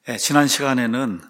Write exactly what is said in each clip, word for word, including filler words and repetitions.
네, 지난 시간에는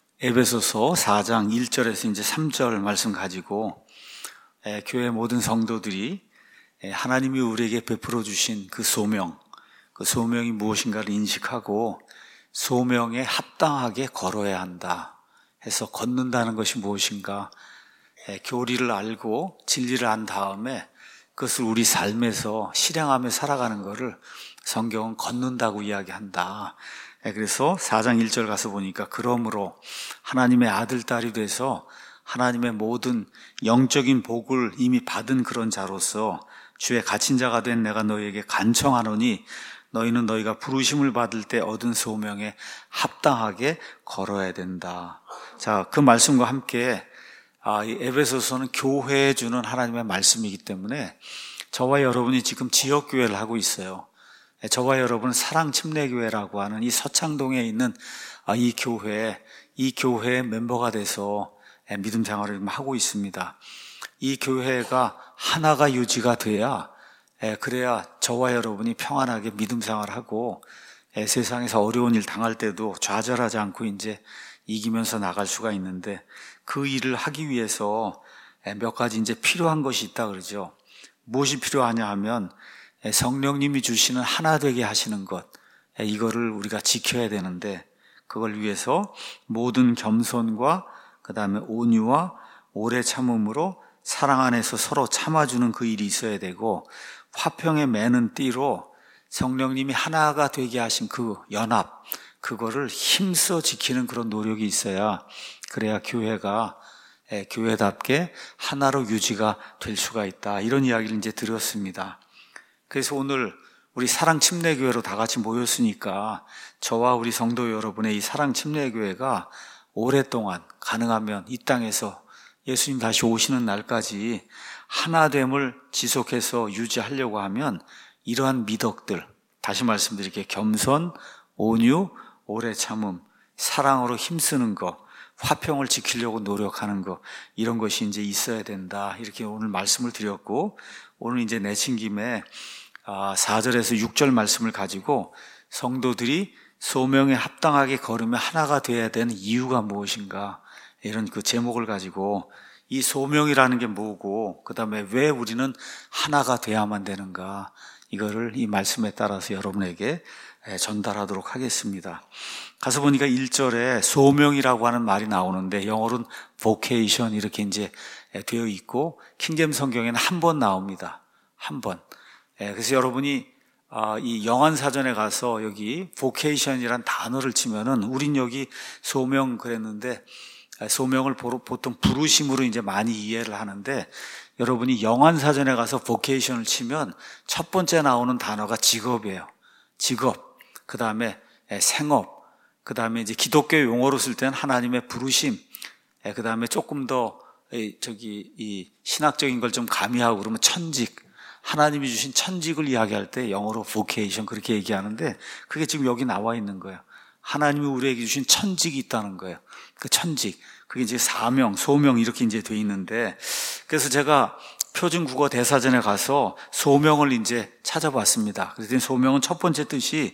에베소서 사 장 일 절에서 이제 삼 절 말씀 가지고 에, 교회 모든 성도들이 에, 하나님이 우리에게 베풀어 주신 그 소명, 그 소명이 무엇인가를 인식하고 소명에 합당하게 걸어야 한다 해서 걷는다는 것이 무엇인가, 에, 교리를 알고 진리를 안 다음에 그것을 우리 삶에서 실행하며 살아가는 것을 성경은 걷는다고 이야기한다. 그래서 사 장 일 절 가서 보니까 그러므로 하나님의 아들, 딸이 돼서 하나님의 모든 영적인 복을 이미 받은 그런 자로서 주의 갇힌 자가 된 내가 너희에게 간청하노니 너희는 너희가 부르심을 받을 때 얻은 소명에 합당하게 걸어야 된다. 자, 그 말씀과 함께 아, 이 에베소서는 교회에 주는 하나님의 말씀이기 때문에 저와 여러분이 지금 지역교회를 하고 있어요. 저와 여러분은 사랑침례교회라고 하는 이 서창동에 있는 이 교회, 이 교회의 멤버가 돼서 믿음 생활을 하고 있습니다. 이 교회가 하나가 유지가 돼야, 그래야 저와 여러분이 평안하게 믿음 생활을 하고 세상에서 어려운 일 당할 때도 좌절하지 않고 이제 이기면서 나갈 수가 있는데, 그 일을 하기 위해서 몇 가지 이제 필요한 것이 있다 그러죠. 무엇이 필요하냐 하면 성령님이 주시는 하나 되게 하시는 것, 이거를 우리가 지켜야 되는데, 그걸 위해서 모든 겸손과 그 다음에 온유와 오래 참음으로 사랑 안에서 서로 참아주는 그 일이 있어야 되고, 화평에 매는 띠로 성령님이 하나가 되게 하신 그 연합, 그거를 힘써 지키는 그런 노력이 있어야, 그래야 교회가 교회답게 하나로 유지가 될 수가 있다. 이런 이야기를 이제 드렸습니다. 그래서 오늘 우리 사랑침례교회로 다 같이 모였으니까 저와 우리 성도 여러분의 이 사랑침례교회가 오랫동안 가능하면 이 땅에서 예수님 다시 오시는 날까지 하나됨을 지속해서 유지하려고 하면 이러한 미덕들, 다시 말씀드릴게요. 겸손, 온유, 오래 참음, 사랑으로 힘쓰는 것, 화평을 지키려고 노력하는 것, 이런 것이 이제 있어야 된다. 이렇게 오늘 말씀을 드렸고, 오늘 이제 내친 김에 사 절에서 육 절 말씀을 가지고 성도들이 소명에 합당하게 걸으며 하나가 되어야 되는 이유가 무엇인가, 이런 그 제목을 가지고 이 소명이라는 게 뭐고, 그 다음에 왜 우리는 하나가 돼야만 되는가, 이거를 이 말씀에 따라서 여러분에게 전달하도록 하겠습니다. 가서 보니까 일 절에 소명이라고 하는 말이 나오는데 영어로는 vocation 이렇게 이제 되어 있고, 킹제임 성경에는 한 번 나옵니다. 한 번. 그래서 여러분이 이 영안사전에 가서 여기 vocation이란 단어를 치면은, 우린 여기 소명 그랬는데 소명을 보통 부르심으로 이제 많이 이해를 하는데, 여러분이 영안사전에 가서 vocation을 치면 첫 번째 나오는 단어가 직업이에요. 직업. 그 다음에 생업. 그 다음에 이제 기독교 용어로 쓸 때는 하나님의 부르심. 그 다음에 조금 더 저기 이 신학적인 걸 좀 가미하고 그러면 천직. 하나님이 주신 천직을 이야기할 때 영어로 vocation 그렇게 얘기하는데, 그게 지금 여기 나와 있는 거예요. 하나님이 우리에게 주신 천직이 있다는 거예요. 그 천직. 그게 이제 사명, 소명 이렇게 이제 돼 있는데, 그래서 제가 표준 국어 대사전에 가서 소명을 이제 찾아봤습니다. 그랬더니 소명은 첫 번째 뜻이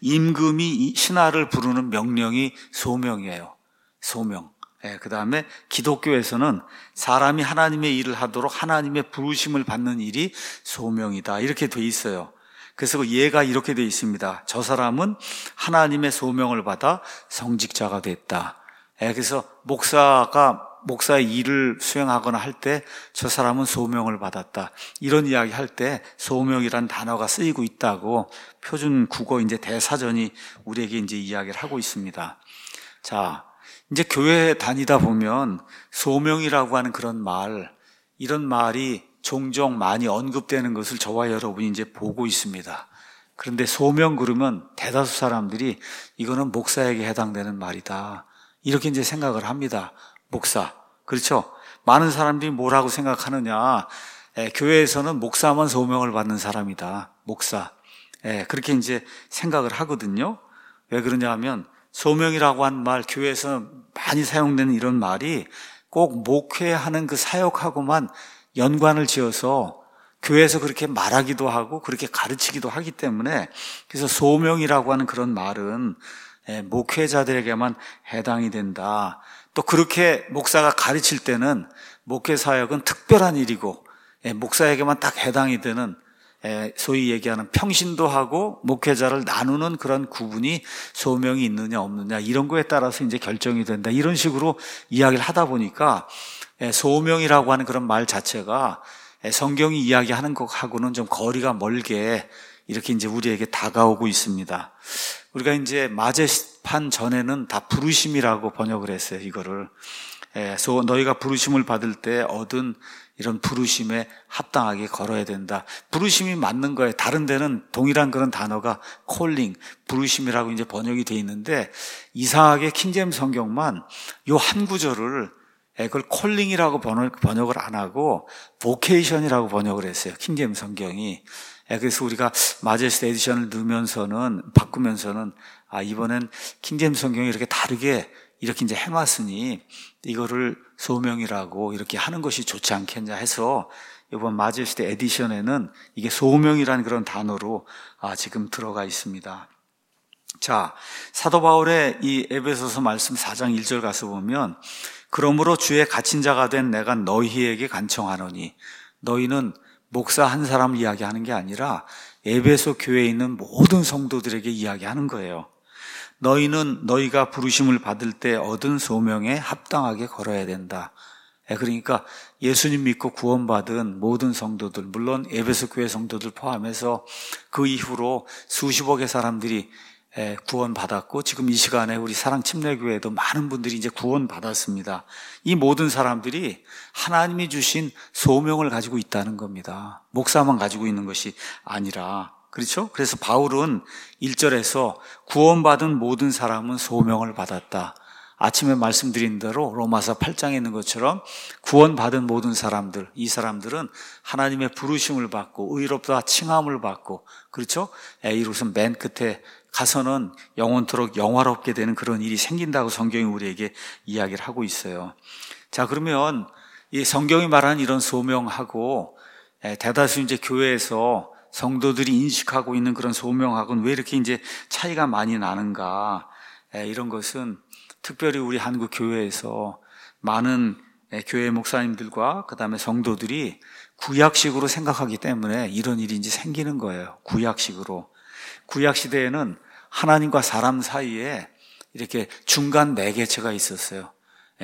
임금이 신하를 부르는 명령이 소명이에요. 소명. 예, 그 다음에 기독교에서는 사람이 하나님의 일을 하도록 하나님의 부르심을 받는 일이 소명이다. 이렇게 돼 있어요. 그래서 얘가 이렇게 돼 있습니다. 저 사람은 하나님의 소명을 받아 성직자가 됐다. 예, 그래서 목사가 목사의 일을 수행하거나 할 때 저 사람은 소명을 받았다. 이런 이야기 할 때 소명이란 단어가 쓰이고 있다고 표준 국어 이제 대사전이 우리에게 이제 이야기를 하고 있습니다. 자, 이제 교회 다니다 보면 소명이라고 하는 그런 말, 이런 말이 종종 많이 언급되는 것을 저와 여러분이 이제 보고 있습니다. 그런데 소명 그러면 대다수 사람들이 이거는 목사에게 해당되는 말이다. 이렇게 이제 생각을 합니다. 목사. 그렇죠? 많은 사람들이 뭐라고 생각하느냐. 에, 교회에서는 목사만 소명을 받는 사람이다. 목사. 에, 그렇게 이제 생각을 하거든요. 왜 그러냐 하면 소명이라고 한 말, 교회에서 많이 사용되는 이런 말이 꼭 목회하는 그 사역하고만 연관을 지어서 교회에서 그렇게 말하기도 하고 그렇게 가르치기도 하기 때문에, 그래서 소명이라고 하는 그런 말은 목회자들에게만 해당이 된다. 또 그렇게 목사가 가르칠 때는 목회 사역은 특별한 일이고 목사에게만 딱 해당이 되는 소위 얘기하는 평신도 하고 목회자를 나누는 그런 구분이 소명이 있느냐 없느냐 이런 거에 따라서 이제 결정이 된다. 이런 식으로 이야기를 하다 보니까 소명이라고 하는 그런 말 자체가 성경이 이야기하는 것하고는 좀 거리가 멀게 이렇게 이제 우리에게 다가오고 있습니다. 우리가 이제 마제판 전에는 다 부르심이라고 번역을 했어요. 이거를 너희가 부르심을 받을 때 얻은 이런 부르심에 합당하게 걸어야 된다. 부르심이 맞는 거예요. 다른 데는 동일한 그런 단어가 calling, 부르심이라고 이제 번역이 돼 있는데 이상하게 킹제임스 성경만 요 한 구절을 그걸 calling이라고 번역을 안 하고 vocation이라고 번역을 했어요. 킹제임스 성경이. 그래서 우리가 마제스트 에디션을 넣으면서는 바꾸면서는 아 이번엔 킹제임스 성경이 이렇게 다르게 이렇게 이제 해놨으니 이거를 소명이라고 이렇게 하는 것이 좋지 않겠냐 해서 이번 마제스트 에디션에는 이게 소명이라는 그런 단어로 아 지금 들어가 있습니다. 자, 사도 바울의 이 에베소서 말씀 사 장 일 절 가서 보면 그러므로 주의 갇힌 자가 된 내가 너희에게 간청하노니 너희는 목사 한 사람을 이야기하는 게 아니라 에베소 교회에 있는 모든 성도들에게 이야기하는 거예요. 너희는 너희가 부르심을 받을 때 얻은 소명에 합당하게 걸어야 된다. 그러니까 예수님 믿고 구원받은 모든 성도들, 물론 에베소 교회 성도들 포함해서 그 이후로 수십억의 사람들이 구원받았고 지금 이 시간에 우리 사랑침례교회에도 많은 분들이 이제 구원받았습니다. 이 모든 사람들이 하나님이 주신 소명을 가지고 있다는 겁니다. 목사만 가지고 있는 것이 아니라. 그렇죠? 그래서 바울은 일 절에서 구원받은 모든 사람은 소명을 받았다. 아침에 말씀드린 대로 로마서 팔 장에 있는 것처럼 구원받은 모든 사람들, 이 사람들은 하나님의 부르심을 받고 의롭다 칭함을 받고, 그렇죠? 이로선 맨 끝에 가서는 영원토록 영화롭게 되는 그런 일이 생긴다고 성경이 우리에게 이야기를 하고 있어요. 자, 그러면 이 성경이 말하는 이런 소명하고 대다수 이제 교회에서 성도들이 인식하고 있는 그런 소명하고는 왜 이렇게 이제 차이가 많이 나는가? 이런 것은 특별히 우리 한국 교회에서 많은 교회 목사님들과 그 다음에 성도들이 구약식으로 생각하기 때문에 이런 일이 이제 생기는 거예요. 구약식으로. 구약 시대에는 하나님과 사람 사이에 이렇게 중간 매개체가 있었어요.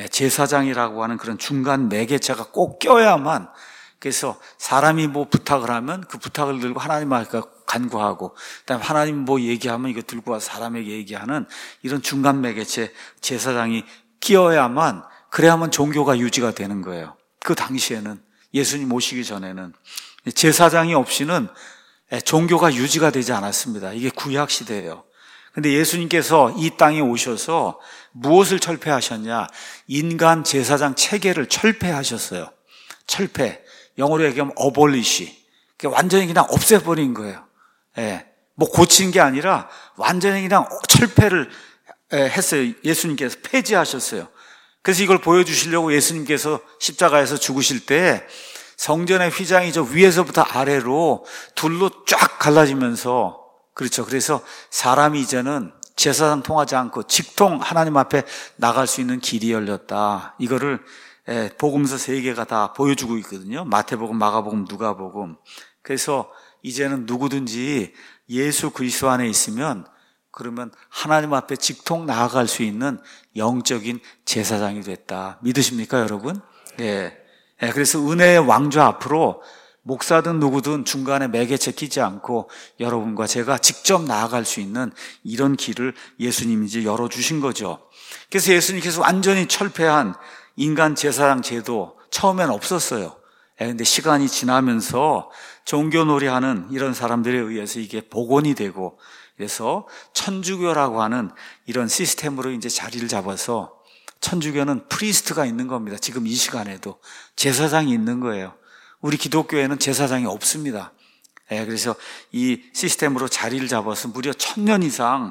제사장이라고 하는 그런 중간 매개체가 꼭 껴야만, 그래서 사람이 뭐 부탁을 하면 그 부탁을 들고 하나님 앞에 간구하고, 그다음에 하나님 뭐 얘기하면 이거 들고 와서 사람에게 얘기하는 이런 중간 매개체 제사장이 끼어야만, 그래야만 종교가 유지가 되는 거예요. 그 당시에는, 예수님 오시기 전에는 제사장이 없이는 종교가 유지가 되지 않았습니다. 이게 구약 시대예요. 근데 예수님께서 이 땅에 오셔서 무엇을 철폐하셨냐? 인간 제사장 체계를 철폐하셨어요. 철폐. 영어로 얘기하면 abolish. 완전히 그냥 없애버린 거예요. 예. 뭐 고친 게 아니라 완전히 그냥 철폐를 했어요. 예수님께서 폐지하셨어요. 그래서 이걸 보여주시려고 예수님께서 십자가에서 죽으실 때 성전의 휘장이 저 위에서부터 아래로 둘로 쫙 갈라지면서, 그렇죠. 그래서 사람이 이제는 제사장 통하지 않고 직통 하나님 앞에 나갈 수 있는 길이 열렸다. 이거를 복음서 세 개가 다 보여주고 있거든요. 마태복음, 마가복음, 누가복음. 그래서 이제는 누구든지 예수 그리스도 안에 있으면 그러면 하나님 앞에 직통 나아갈 수 있는 영적인 제사장이 됐다. 믿으십니까, 여러분? 예. 예, 그래서 은혜의 왕좌 앞으로 목사든 누구든 중간에 매개체 끼지 않고 여러분과 제가 직접 나아갈 수 있는 이런 길을 예수님이 이제 열어주신 거죠. 그래서 예수님께서 완전히 철폐한 인간 제사장 제도 처음엔 없었어요. 그런데 시간이 지나면서 종교놀이하는 이런 사람들에 의해서 이게 복원이 되고, 그래서 천주교라고 하는 이런 시스템으로 이제 자리를 잡아서 천주교는 프리스트가 있는 겁니다. 지금 이 시간에도 제사장이 있는 거예요. 우리 기독교에는 제사장이 없습니다. 그래서 이 시스템으로 자리를 잡아서 무려 천년 이상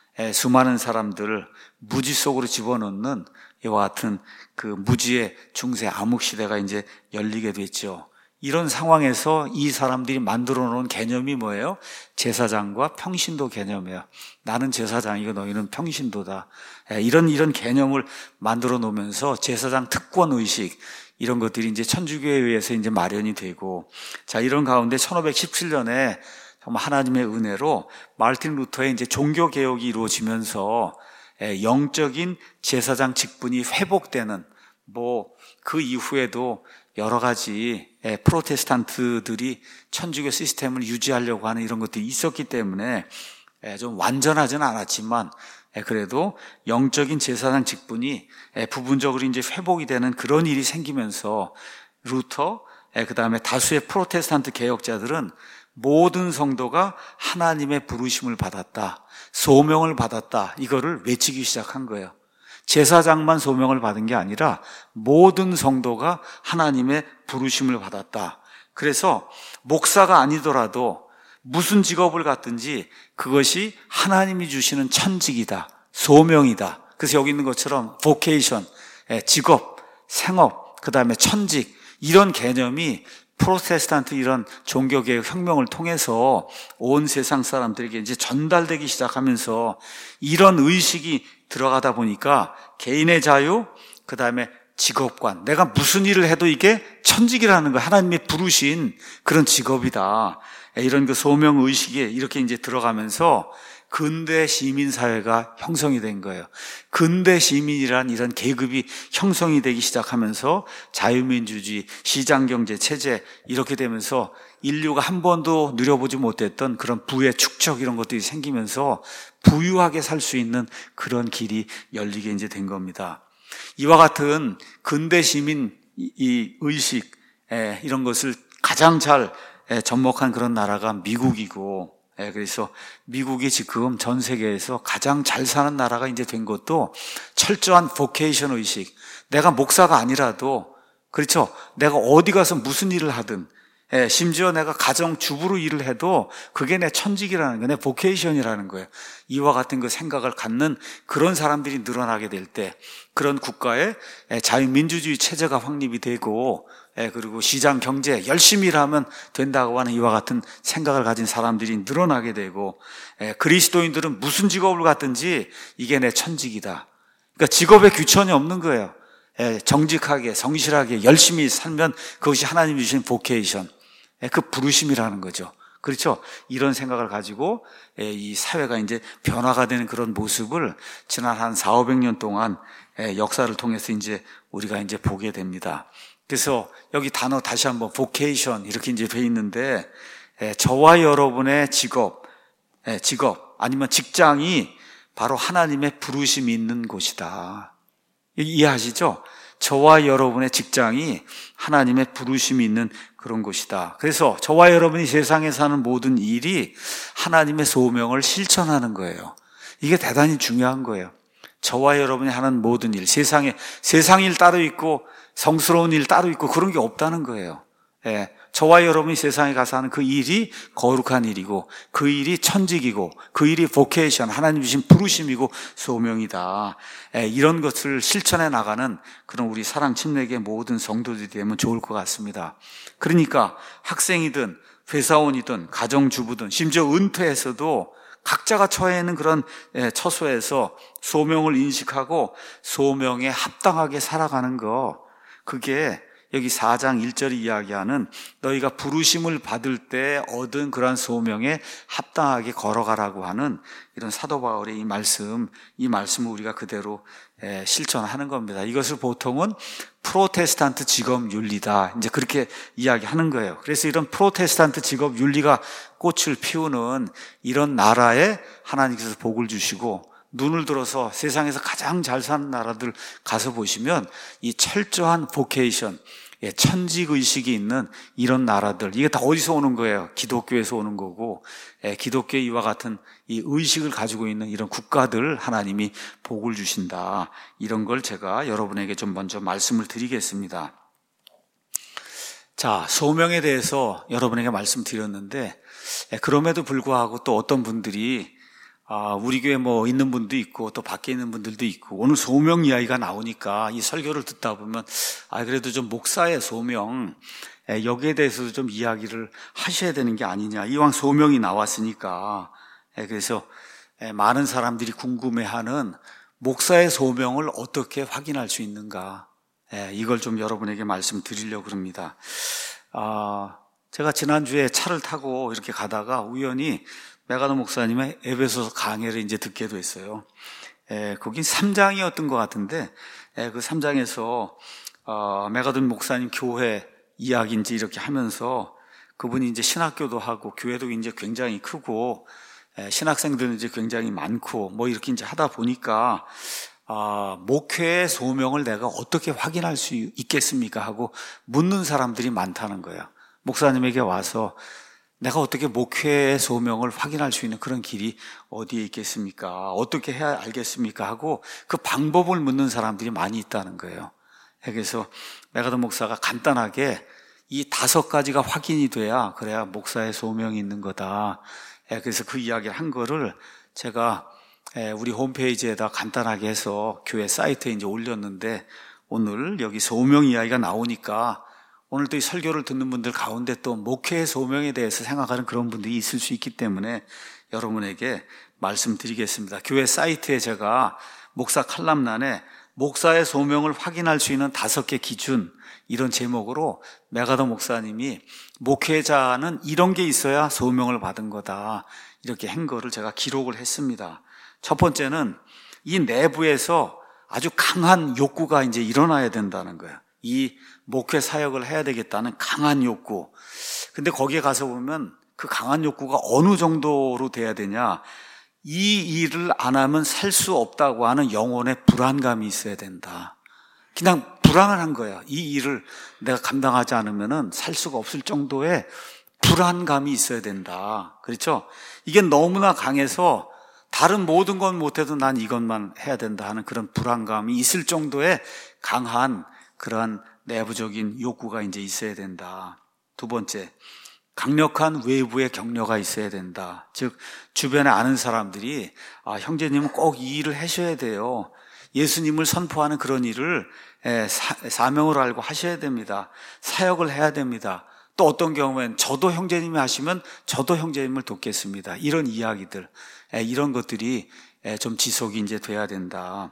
수많은 사람들을 무지 속으로 집어넣는 이와 같은 그 무지의 중세 암흑 시대가 이제 열리게 됐죠. 이런 상황에서 이 사람들이 만들어 놓은 개념이 뭐예요? 제사장과 평신도 개념이에요. 나는 제사장이고 너희는 평신도다. 이런 이런 개념을 만들어 놓으면서 제사장 특권 의식 이런 것들이 이제 천주교에 의해서 이제 마련이 되고, 자, 이런 가운데 천오백십칠 년에 정말 하나님의 은혜로 마르틴 루터의 이제 종교 개혁이 이루어지면서 영적인 제사장 직분이 회복되는, 뭐 그 이후에도 여러 가지 프로테스탄트들이 천주교 시스템을 유지하려고 하는 이런 것들이 있었기 때문에 좀 완전하지는 않았지만 그래도 영적인 제사장 직분이 부분적으로 이제 회복이 되는 그런 일이 생기면서 루터, 그 다음에 다수의 프로테스탄트 개혁자들은 모든 성도가 하나님의 부르심을 받았다, 소명을 받았다, 이거를 외치기 시작한 거예요. 제사장만 소명을 받은 게 아니라 모든 성도가 하나님의 부르심을 받았다. 그래서 목사가 아니더라도 무슨 직업을 갖든지 그것이 하나님이 주시는 천직이다, 소명이다. 그래서 여기 있는 것처럼 vocation, 직업, 생업, 그 다음에 천직, 이런 개념이 프로테스탄트 이런 종교개혁 혁명을 통해서 온 세상 사람들에게 이제 전달되기 시작하면서 이런 의식이 들어가다 보니까 개인의 자유, 그 다음에 직업관, 내가 무슨 일을 해도 이게 천직이라는 거, 하나님의 부르신 그런 직업이다, 이런 그 소명 의식에 이렇게 이제 들어가면서 근대 시민사회가 형성이 된 거예요. 근대 시민이란 이런 계급이 형성이 되기 시작하면서 자유민주주의, 시장경제 체제 이렇게 되면서 인류가 한 번도 누려보지 못했던 그런 부의 축적 이런 것들이 생기면서 부유하게 살 수 있는 그런 길이 열리게 이제 된 겁니다. 이와 같은 근대 시민 이 의식 이런 것을 가장 잘 접목한 그런 나라가 미국이고, 그래서 미국이 지금 전 세계에서 가장 잘 사는 나라가 이제 된 것도 철저한 보케이션 의식. 내가 목사가 아니라도, 그렇죠, 내가 어디 가서 무슨 일을 하든, 심지어 내가 가정주부로 일을 해도 그게 내 천직이라는 거예요. 내 보케이션이라는 거예요. 이와 같은 그 생각을 갖는 그런 사람들이 늘어나게 될 때, 그런 국가에 자유민주주의 체제가 확립이 되고, 그리고 시장 경제 열심히 일하면 된다고 하는 이와 같은 생각을 가진 사람들이 늘어나게 되고, 그리스도인들은 무슨 직업을 갖든지 이게 내 천직이다. 그러니까 직업에 귀천이 없는 거예요. 정직하게, 성실하게, 열심히 살면 그것이 하나님이 주신 보케이션, 그 부르심이라는 거죠. 그렇죠? 이런 생각을 가지고 이 사회가 이제 변화가 되는 그런 모습을 지난 한 사오백 년 동안 역사를 통해서 이제 우리가 이제 보게 됩니다. 그래서 여기 단어 다시 한번 vocation 이렇게 이제 돼 있는데, 저와 여러분의 직업, 직업 아니면 직장이 바로 하나님의 부르심이 있는 곳이다. 이해하시죠? 저와 여러분의 직장이 하나님의 부르심이 있는 그런 곳이다. 그래서 저와 여러분이 세상에 사는 모든 일이 하나님의 소명을 실천하는 거예요. 이게 대단히 중요한 거예요. 저와 여러분이 하는 모든 일, 세상에 세상 일 따로 있고 성스러운 일 따로 있고 그런 게 없다는 거예요. 예, 저와 여러분이 세상에 가서 하는 그 일이 거룩한 일이고, 그 일이 천직이고, 그 일이 vocation, 하나님 주신 부르심이고 소명이다. 예, 이런 것을 실천해 나가는 그런 우리 사랑 침례교회 모든 성도들이 되면 좋을 것 같습니다. 그러니까 학생이든 회사원이든 가정주부든 심지어 은퇴해서도 각자가 처해 있는 그런 처소에서 소명을 인식하고 소명에 합당하게 살아가는 거, 그게 여기 사 장 일 절이 이야기하는 너희가 부르심을 받을 때 얻은 그러한 소명에 합당하게 걸어가라고 하는 이런 사도 바울의 이 말씀, 이 말씀을 우리가 그대로 실천하는 겁니다. 이것을 보통은 프로테스탄트 직업 윤리다, 이제 그렇게 이야기하는 거예요. 그래서 이런 프로테스탄트 직업 윤리가 꽃을 피우는 이런 나라에 하나님께서 복을 주시고, 눈을 들어서 세상에서 가장 잘 사는 나라들 가서 보시면 이 철저한 보케이션, 천직의식이 있는 이런 나라들, 이게 다 어디서 오는 거예요? 기독교에서 오는 거고, 기독교 이와 같은 이 의식을 가지고 있는 이런 국가들 하나님이 복을 주신다. 이런 걸 제가 여러분에게 좀 먼저 말씀을 드리겠습니다. 자, 소명에 대해서 여러분에게 말씀드렸는데, 그럼에도 불구하고 또 어떤 분들이 아, 우리 교회 뭐 있는 분도 있고 또 밖에 있는 분들도 있고, 오늘 소명 이야기가 나오니까 이 설교를 듣다 보면 아, 그래도 좀 목사의 소명, 여기에 대해서도 좀 이야기를 하셔야 되는 게 아니냐. 이왕 소명이 나왔으니까. 그래서 많은 사람들이 궁금해하는 목사의 소명을 어떻게 확인할 수 있는가. 이걸 좀 여러분에게 말씀드리려고 합니다. 아, 제가 지난주에 차를 타고 이렇게 가다가 우연히 메가더 목사님의 에베소서 강해를 이제 듣게 됐어요. 에, 거긴 삼 장이었던 것 같은데, 에, 그 삼 장에서, 어, 메가더 목사님 교회 이야기인지 이렇게 하면서 그분이 이제 신학교도 하고 교회도 이제 굉장히 크고, 에, 신학생들은 이제 굉장히 많고, 뭐 이렇게 이제 하다 보니까, 아, 목회의 소명을 내가 어떻게 확인할 수 있겠습니까? 하고 묻는 사람들이 많다는 거예요. 목사님에게 와서 내가 어떻게 목회의 소명을 확인할 수 있는 그런 길이 어디에 있겠습니까? 어떻게 해야 알겠습니까? 하고 그 방법을 묻는 사람들이 많이 있다는 거예요. 그래서 메가더 목사가 간단하게 이 다섯 가지가 확인이 돼야 그래야 목사의 소명이 있는 거다. 그래서 그 이야기를 한 거를 제가 우리 홈페이지에다 간단하게 해서 교회 사이트에 이제 올렸는데 오늘 여기 소명 이야기가 나오니까 오늘 또 이 설교를 듣는 분들 가운데 또 목회의 소명에 대해서 생각하는 그런 분들이 있을 수 있기 때문에 여러분에게 말씀드리겠습니다. 교회 사이트에 제가 목사 칼럼란에 목사의 소명을 확인할 수 있는 다섯 개 기준 이런 제목으로 메가더 목사님이 목회자는 이런 게 있어야 소명을 받은 거다 이렇게 한 거를 제가 기록을 했습니다. 첫 번째는 이 내부에서 아주 강한 욕구가 이제 일어나야 된다는 거예요. 이 목회 사역을 해야 되겠다는 강한 욕구. 근데 거기에 가서 보면 그 강한 욕구가 어느 정도로 돼야 되냐. 이 일을 안 하면 살 수 없다고 하는 영혼의 불안감이 있어야 된다. 그냥 불안한 거야. 이 일을 내가 감당하지 않으면 살 수가 없을 정도의 불안감이 있어야 된다. 그렇죠? 이게 너무나 강해서 다른 모든 건 못해도 난 이것만 해야 된다 하는 그런 불안감이 있을 정도의 강한 그러한 내부적인 욕구가 이제 있어야 된다. 두 번째, 강력한 외부의 격려가 있어야 된다. 즉, 주변에 아는 사람들이 아, 형제님은 꼭 이 일을 하셔야 돼요. 예수님을 선포하는 그런 일을 사, 사명으로 알고 하셔야 됩니다. 사역을 해야 됩니다. 또 어떤 경우엔 저도 형제님이 하시면 저도 형제님을 돕겠습니다. 이런 이야기들, 이런 것들이 좀 지속이 이제 돼야 된다.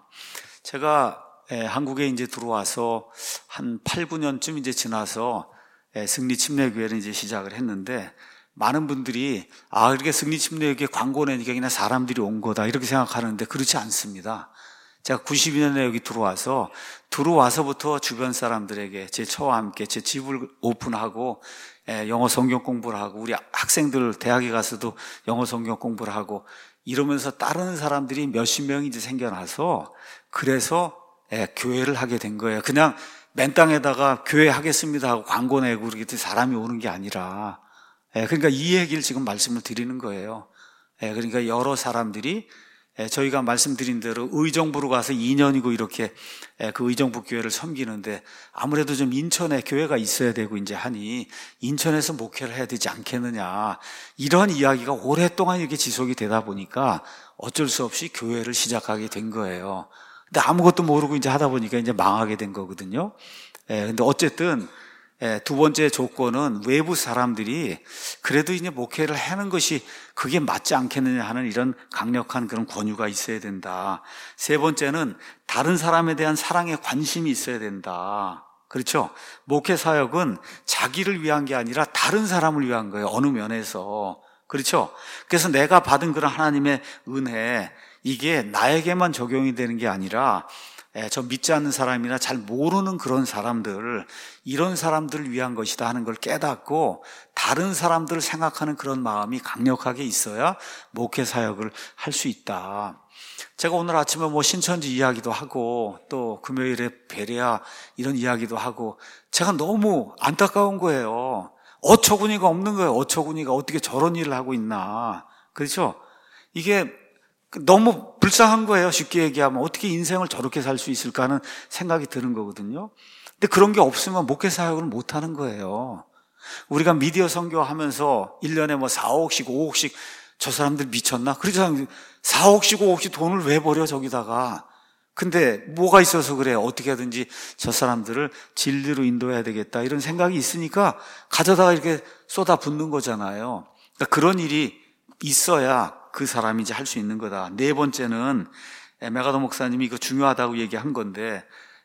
제가 한국에 이제 들어와서 한 팔, 구 년쯤 이제 지나서 승리 침례교회를 이제 시작을 했는데 많은 분들이 아, 이렇게 승리 침례교회 광고 내니까 그냥 사람들이 온 거다 이렇게 생각하는데 그렇지 않습니다. 제가 구십이 년에 여기 들어와서 들어와서부터 주변 사람들에게 제 처와 함께 제 집을 오픈하고 영어 성경 공부를 하고 우리 학생들 대학에 가서도 영어 성경 공부를 하고 이러면서 따르는 사람들이 몇십 명이 이제 생겨나서 그래서 교회를 하게 된 거예요. 그냥 맨 땅에다가 교회 하겠습니다 하고 광고 내고 그렇게 사람이 오는 게 아니라 그러니까 이 얘기를 지금 말씀을 드리는 거예요. 그러니까 여러 사람들이 저희가 말씀드린 대로 의정부로 가서 이 년이고 이렇게 그 의정부 교회를 섬기는데 아무래도 좀 인천에 교회가 있어야 되고 이제 하니 인천에서 목회를 해야 되지 않겠느냐 이런 이야기가 오랫동안 이렇게 지속이 되다 보니까 어쩔 수 없이 교회를 시작하게 된 거예요. 근데 아무것도 모르고 이제 하다 보니까 이제 망하게 된 거거든요. 예, 근데 어쨌든 예, 두 번째 조건은 외부 사람들이 그래도 이제 목회를 하는 것이 그게 맞지 않겠느냐 하는 이런 강력한 그런 권유가 있어야 된다. 세 번째는 다른 사람에 대한 사랑에 관심이 있어야 된다. 그렇죠? 목회 사역은 자기를 위한 게 아니라 다른 사람을 위한 거예요. 어느 면에서. 그렇죠? 그래서 내가 받은 그런 하나님의 은혜, 이게 나에게만 적용이 되는 게 아니라 저 믿지 않는 사람이나 잘 모르는 그런 사람들, 이런 사람들을 위한 것이다 하는 걸 깨닫고 다른 사람들을 생각하는 그런 마음이 강력하게 있어야 목회 사역을 할 수 있다. 제가 오늘 아침에 뭐 신천지 이야기도 하고 또 금요일에 베레아 이런 이야기도 하고 제가 너무 안타까운 거예요. 어처구니가 없는 거예요. 어처구니가 어떻게 저런 일을 하고 있나. 그렇죠? 이게 너무 불쌍한 거예요. 쉽게 얘기하면 어떻게 인생을 저렇게 살 수 있을까 하는 생각이 드는 거거든요. 근데 그런 게 없으면 목회 사역을 못 하는 거예요. 우리가 미디어 선교하면서 일 년에 뭐 사억씩 오억씩 저 사람들 미쳤나? 그러지 않아요. 사억씩 오억씩 돈을 왜 버려 저기다가. 근데 뭐가 있어서 그래? 어떻게 하든지 저 사람들을 진리로 인도해야 되겠다. 이런 생각이 있으니까 가져다가 이렇게 쏟아붓는 거잖아요. 그러니까 그런 일이 있어야 그 사람이 이제 할 수 있는 거다. 네 번째는 메가더 목사님이 이거 중요하다고 얘기한 건데,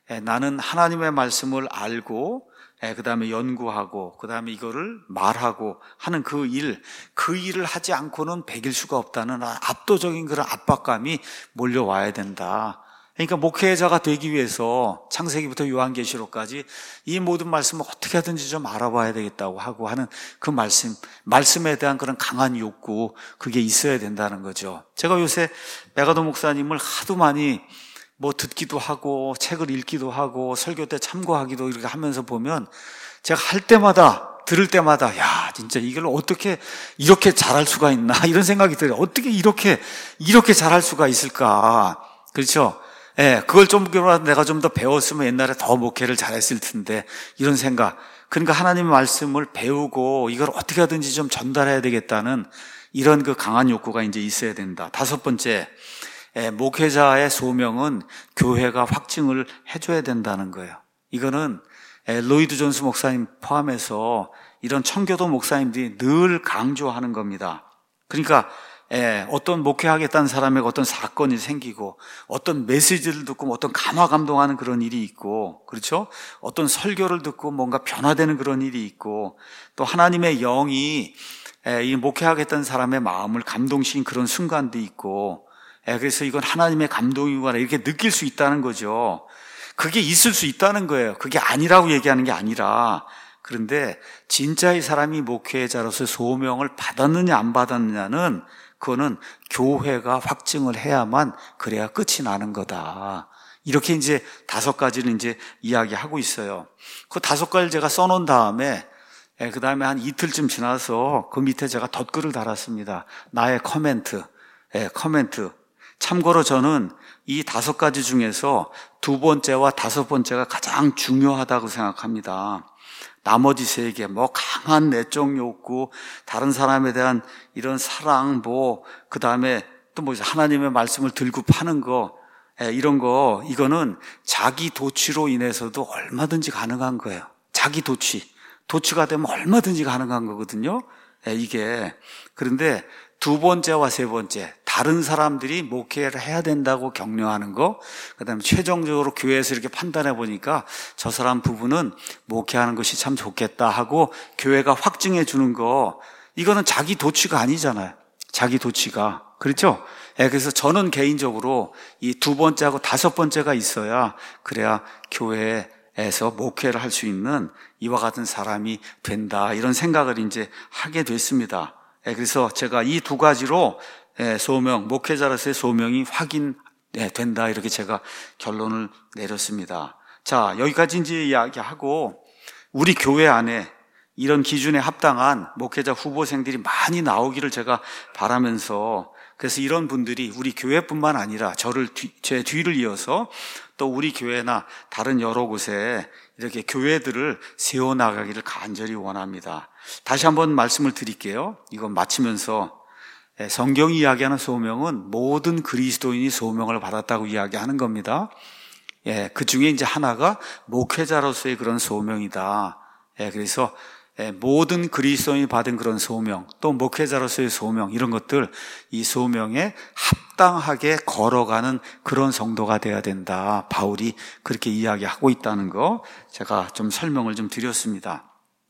나는 하나님의 말씀을 알고 그 다음에 연구하고 그 다음에 이거를 말하고 하는 그 일, 그 일을 하지 않고는 배길 수가 없다는 압도적인 그런 압박감이 몰려와야 된다. 그러니까 목회자가 되기 위해서 창세기부터 요한계시록까지 이 모든 말씀을 어떻게 하든지 좀 알아봐야 되겠다고 하고 하는 그 말씀, 말씀에 대한 그런 강한 욕구, 그게 있어야 된다는 거죠. 제가 요새 메가더 목사님을 하도 많이 뭐 듣기도 하고 책을 읽기도 하고 설교 때 참고하기도 이렇게 하면서 보면 제가 할 때마다 들을 때마다 야 진짜 이걸 어떻게 이렇게 잘할 수가 있나 이런 생각이 들어요. 어떻게 이렇게 이렇게 잘할 수가 있을까? 그렇죠? 예, 그걸 좀 내가 좀 더 배웠으면 옛날에 더 목회를 잘했을 텐데 이런 생각. 그러니까 하나님의 말씀을 배우고 이걸 어떻게 하든지 좀 전달해야 되겠다는 이런 그 강한 욕구가 이제 있어야 된다. 다섯 번째, 예, 목회자의 소명은 교회가 확증을 해줘야 된다는 거예요. 이거는 예, 로이드 존스 목사님 포함해서 이런 청교도 목사님들이 늘 강조하는 겁니다. 그러니까 예, 어떤 목회하겠다는 사람에게 어떤 사건이 생기고 어떤 메시지를 듣고 어떤 감화 감동하는 그런 일이 있고, 그렇죠? 어떤 설교를 듣고 뭔가 변화되는 그런 일이 있고, 또 하나님의 영이 예, 이 목회하겠다는 사람의 마음을 감동시킨 그런 순간도 있고, 예, 그래서 이건 하나님의 감동이구나 이렇게 느낄 수 있다는 거죠. 그게 있을 수 있다는 거예요. 그게 아니라고 얘기하는 게 아니라. 그런데 진짜 이 사람이 목회자로서 소명을 받았느냐 안 받았느냐는 그거는 교회가 확증을 해야만 그래야 끝이 나는 거다. 이렇게 이제 다섯 가지를 이제 이야기하고 있어요. 그 다섯 가지를 제가 써놓은 다음에 그 다음에 한 이틀쯤 지나서 그 밑에 제가 덧글을 달았습니다. 나의 커멘트, 예, 커멘트. 참고로 저는 이 다섯 가지 중에서 두 번째와 다섯 번째가 가장 중요하다고 생각합니다. 나머지 세 개, 뭐 강한 내적 욕구, 다른 사람에 대한 이런 사랑, 뭐 그 다음에 또 뭐 하나님의 말씀을 들고 파는 거, 예, 이런 거, 이거는 자기 도취로 인해서도 얼마든지 가능한 거예요. 자기 도취, 도취가 되면 얼마든지 가능한 거거든요. 예, 이게 그런데 두 번째와 세 번째, 다른 사람들이 목회를 해야 된다고 격려하는 거, 그 다음에 최종적으로 교회에서 이렇게 판단해 보니까 저 사람 부부는 목회하는 것이 참 좋겠다 하고 교회가 확증해 주는 거, 이거는 자기 도취가 아니잖아요. 자기 도취가. 그렇죠? 예, 그래서 저는 개인적으로 이 두 번째하고 다섯 번째가 있어야 그래야 교회에서 목회를 할 수 있는 이와 같은 사람이 된다. 이런 생각을 이제 하게 됐습니다. 그래서 제가 이 두 가지로 소명, 목회자로서의 소명이 확인된다 이렇게 제가 결론을 내렸습니다. 자, 여기까지 이제 이야기하고 우리 교회 안에 이런 기준에 합당한 목회자 후보생들이 많이 나오기를 제가 바라면서, 그래서 이런 분들이 우리 교회뿐만 아니라 저를 뒤, 제 뒤를 이어서 또 우리 교회나 다른 여러 곳에 이렇게 교회들을 세워나가기를 간절히 원합니다. 다시 한번 말씀을 드릴게요. 이건 마치면서 성경이 이야기하는 소명은 모든 그리스도인이 소명을 받았다고 이야기하는 겁니다. 예, 그 중에 이제 하나가 목회자로서의 그런 소명이다. 예, 그래서 모든 그리스도인이 받은 그런 소명, 또 목회자로서의 소명, 이런 것들, 이 소명에 합당하게 걸어가는 그런 성도가 돼야 된다. 바울이 그렇게 이야기하고 있다는 거 제가 좀 설명을 좀 드렸습니다.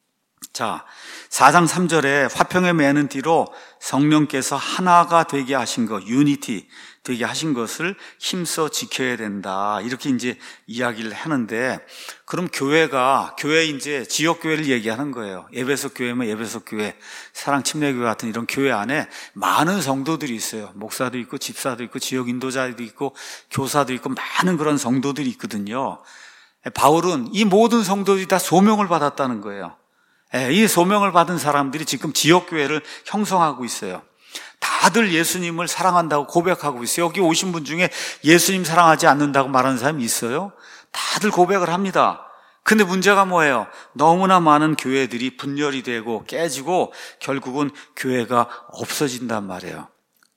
자, 사 장 삼 절에 화평에 매는 뒤로 성령께서 하나가 되게 하신 것, 유니티 되게 하신 것을 힘써 지켜야 된다. 이렇게 이제 이야기를 하는데, 그럼 교회가, 교회 이제 지역교회를 얘기하는 거예요. 에베소 교회면 에베소 교회, 사랑 침례교회 같은 이런 교회 안에 많은 성도들이 있어요. 목사도 있고, 집사도 있고, 지역 인도자도 있고, 교사도 있고, 많은 그런 성도들이 있거든요. 바울은 이 모든 성도들이 다 소명을 받았다는 거예요. 이 소명을 받은 사람들이 지금 지역교회를 형성하고 있어요. 다들 예수님을 사랑한다고 고백하고 있어요. 여기 오신 분 중에 예수님 사랑하지 않는다고 말하는 사람이 있어요? 다들 고백을 합니다. 근데 문제가 뭐예요? 너무나 많은 교회들이 분열이 되고 깨지고 결국은 교회가 없어진단 말이에요.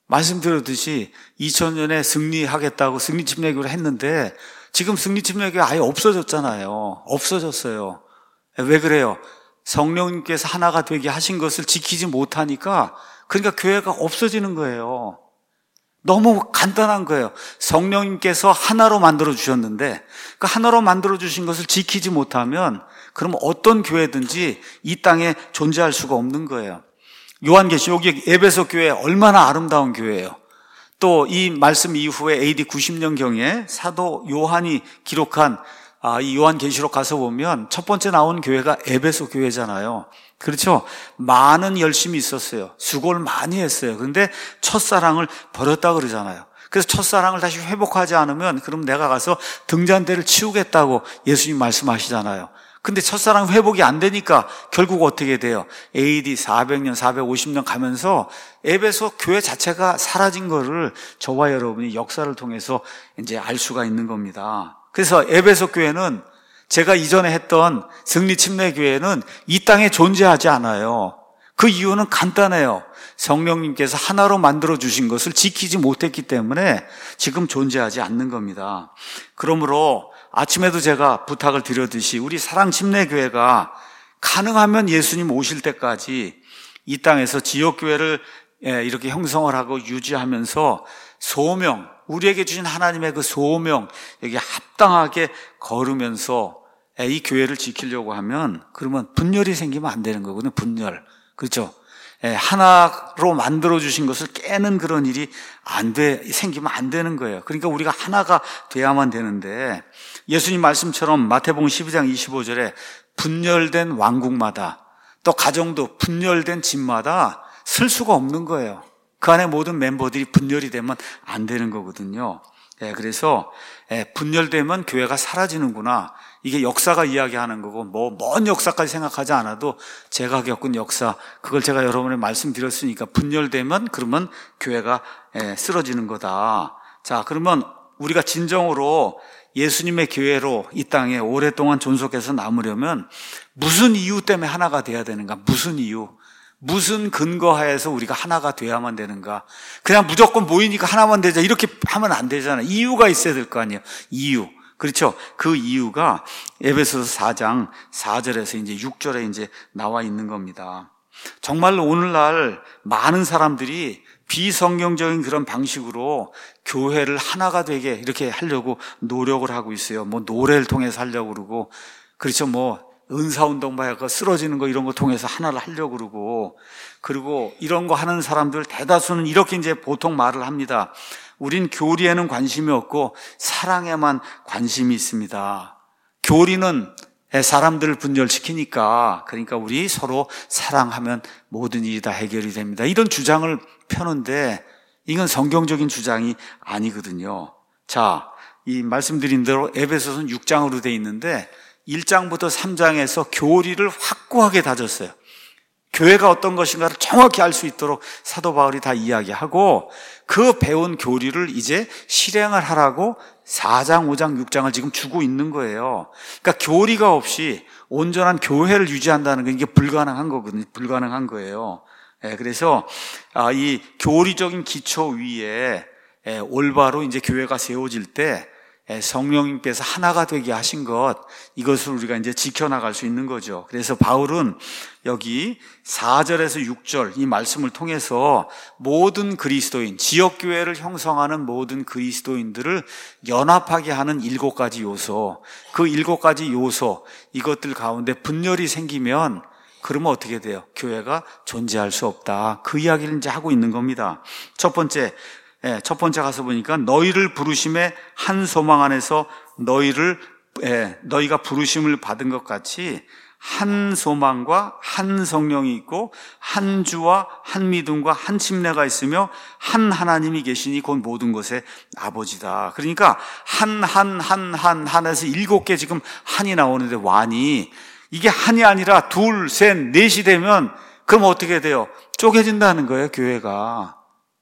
말씀드렸듯이 이천 년에 승리하겠다고 승리침례교를 했는데 지금 승리침례교 아예 없어졌잖아요. 없어졌어요. 왜 그래요? 성령님께서 하나가 되게 하신 것을 지키지 못하니까 그러니까 교회가 없어지는 거예요. 너무 간단한 거예요. 성령님께서 하나로 만들어 주셨는데 그 하나로 만들어 주신 것을 지키지 못하면 그럼 어떤 교회든지 이 땅에 존재할 수가 없는 거예요. 요한계시록이 에베소 교회 얼마나 아름다운 교회예요. 또 이 말씀 이후에 에이디 구십 년경에 사도 요한이 기록한 아, 이 요한계시록 가서 보면 첫 번째 나온 교회가 에베소 교회잖아요. 그렇죠? 많은 열심이 있었어요. 수고를 많이 했어요. 그런데 첫사랑을 버렸다 그러잖아요. 그래서 첫사랑을 다시 회복하지 않으면 그럼 내가 가서 등잔대를 치우겠다고 예수님 말씀하시잖아요. 근데 첫사랑 회복이 안 되니까 결국 어떻게 돼요? 에이디 사백 년, 사백오십 년 가면서 에베소 교회 자체가 사라진 거를 저와 여러분이 역사를 통해서 이제 알 수가 있는 겁니다. 그래서 에베소 교회는 제가 이전에 했던 승리침례교회는 이 땅에 존재하지 않아요. 그 이유는 간단해요. 성령님께서 하나로 만들어 주신 것을 지키지 못했기 때문에 지금 존재하지 않는 겁니다. 그러므로 아침에도 제가 부탁을 드렸듯이 우리 사랑침례교회가 가능하면 예수님 오실 때까지 이 땅에서 지역교회를 이렇게 형성을 하고 유지하면서 소명, 우리에게 주신 하나님의 그 소명 여기 합당하게 걸으면서 이 교회를 지키려고 하면 그러면 분열이 생기면 안 되는 거거든요. 분열. 그렇죠? 하나로 만들어 주신 것을 깨는 그런 일이 안 돼, 생기면 안 되는 거예요. 그러니까 우리가 하나가 돼야만 되는데 예수님 말씀처럼 마태복음 십이 장 이십오 절에 분열된 왕국마다 또 가정도 분열된 집마다 쓸 수가 없는 거예요. 그 안에 모든 멤버들이 분열이 되면 안 되는 거거든요. 예, 그래서 예, 분열되면 교회가 사라지는구나. 이게 역사가 이야기하는 거고 뭐 먼 역사까지 생각하지 않아도 제가 겪은 역사 그걸 제가 여러분에 말씀드렸으니까 분열되면 그러면 교회가 예, 쓰러지는 거다. 자, 그러면 우리가 진정으로 예수님의 교회로 이 땅에 오랫동안 존속해서 남으려면 무슨 이유 때문에 하나가 돼야 되는가? 무슨 이유? 무슨 근거하에서 우리가 하나가 돼야만 되는가? 그냥 무조건 모이니까 하나만 되자 이렇게 하면 안 되잖아요. 이유가 있어야 될 거 아니에요. 이유. 그렇죠? 그 이유가 에베소서 사 장 사 절에서 이제 육 절에 이제 나와 있는 겁니다. 정말로 오늘날 많은 사람들이 비성경적인 그런 방식으로 교회를 하나가 되게 이렇게 하려고 노력을 하고 있어요. 뭐 노래를 통해서 하려고 그러고, 그렇죠? 뭐 은사운동 봐야 쓰러지는 거 이런 거 통해서 하나를 하려고 그러고, 그리고 이런 거 하는 사람들 대다수는 이렇게 이제 보통 말을 합니다. 우린 교리에는 관심이 없고 사랑에만 관심이 있습니다. 교리는 사람들을 분열시키니까, 그러니까 우리 서로 사랑하면 모든 일이 다 해결이 됩니다. 이런 주장을 펴는데 이건 성경적인 주장이 아니거든요. 자, 이 말씀드린 대로 에베소서는 육 장으로 돼 있는데 일 장부터 삼 장에서 교리를 확고하게 다졌어요. 교회가 어떤 것인가를 정확히 알 수 있도록 사도 바울이 다 이야기하고 그 배운 교리를 이제 실행을 하라고 사 장, 오 장, 육 장을 지금 주고 있는 거예요. 그러니까 교리가 없이 온전한 교회를 유지한다는 건 이게 불가능한 거거든요. 불가능한 거예요. 예, 그래서 이 교리적인 기초 위에 올바로 이제 교회가 세워질 때 성령님께서 하나가 되게 하신 것, 이것을 우리가 이제 지켜나갈 수 있는 거죠. 그래서 바울은 여기 사 절에서 육 절 이 말씀을 통해서 모든 그리스도인, 지역교회를 형성하는 모든 그리스도인들을 연합하게 하는 일곱 가지 요소, 그 일곱 가지 요소, 이것들 가운데 분열이 생기면 그러면 어떻게 돼요? 교회가 존재할 수 없다. 그 이야기를 이제 하고 있는 겁니다. 첫 번째, 예, 첫 번째 가서 보니까 너희를 부르심의 한 소망 안에서 너희를 예, 너희가 부르심을 받은 것 같이 한 소망과 한 성령이 있고 한 주와 한 믿음과 한 침례가 있으며 한 하나님이 계시니 곧 모든 것의 아버지다. 그러니까 한 한 한 한 한에서 일곱 개 지금 한이 나오는데 완이 이게 한이 아니라 둘, 셋, 넷이 되면 그럼 어떻게 돼요? 쪼개진다는 거예요, 교회가.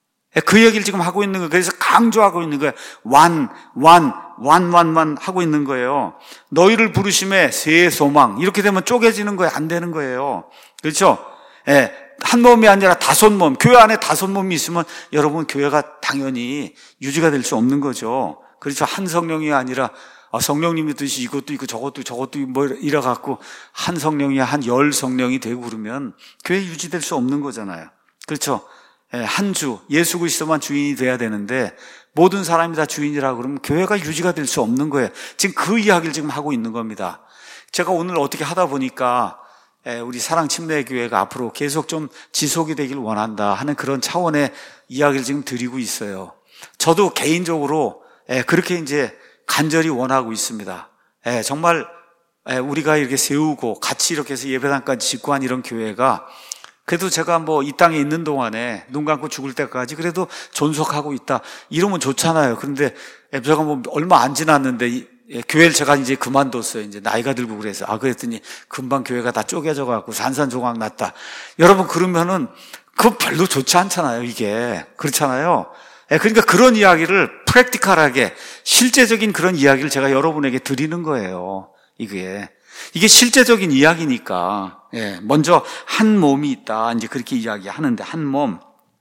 그 얘기를 지금 하고 있는 거예요. 그래서 강조하고 있는 거예요. 완, 완, 완, 완, 완 하고 있는 거예요. 너희를 부르심에 새 소망. 이렇게 되면 쪼개지는 거예요. 안 되는 거예요. 그렇죠? 예, 한 몸이 아니라 다섯 몸, 교회 안에 다섯 몸이 있으면 여러분 교회가 당연히 유지가 될 수 없는 거죠. 그렇죠. 한 성령이 아니라 성령님의 뜻이 이것도 있고 저것도 저것도 뭐 이래갖고 한 성령이 한 열 성령이 되고 그러면 교회 유지될 수 없는 거잖아요. 그렇죠. 한 주, 예수 그리스도만 주인이 돼야 되는데 모든 사람이 다 주인이라 그러면 교회가 유지가 될 수 없는 거예요. 지금 그 이야기를 지금 하고 있는 겁니다. 제가 오늘 어떻게 하다 보니까 우리 사랑침례교회가 앞으로 계속 좀 지속이 되길 원한다 하는 그런 차원의 이야기를 지금 드리고 있어요. 저도 개인적으로 그렇게 이제 간절히 원하고 있습니다. 정말 우리가 이렇게 세우고 같이 이렇게 해서 예배당까지 짓고 한 이런 교회가 그래도 제가 뭐 이 땅에 있는 동안에 눈 감고 죽을 때까지 그래도 존속하고 있다. 이러면 좋잖아요. 그런데 제가 뭐 얼마 안 지났는데 이, 교회를 제가 이제 그만뒀어요. 이제 나이가 들고 그래서. 아, 그랬더니 금방 교회가 다 쪼개져 갖고 산산조각 났다. 여러분 그러면은 그거 별로 좋지 않잖아요. 이게. 그렇잖아요. 그러니까 그런 이야기를 프랙티컬하게 실제적인 그런 이야기를 제가 여러분에게 드리는 거예요. 이게. 이게 실제적인 이야기니까. 예, 먼저 한 몸이 있다. 이제 그렇게 이야기하는데 한 몸.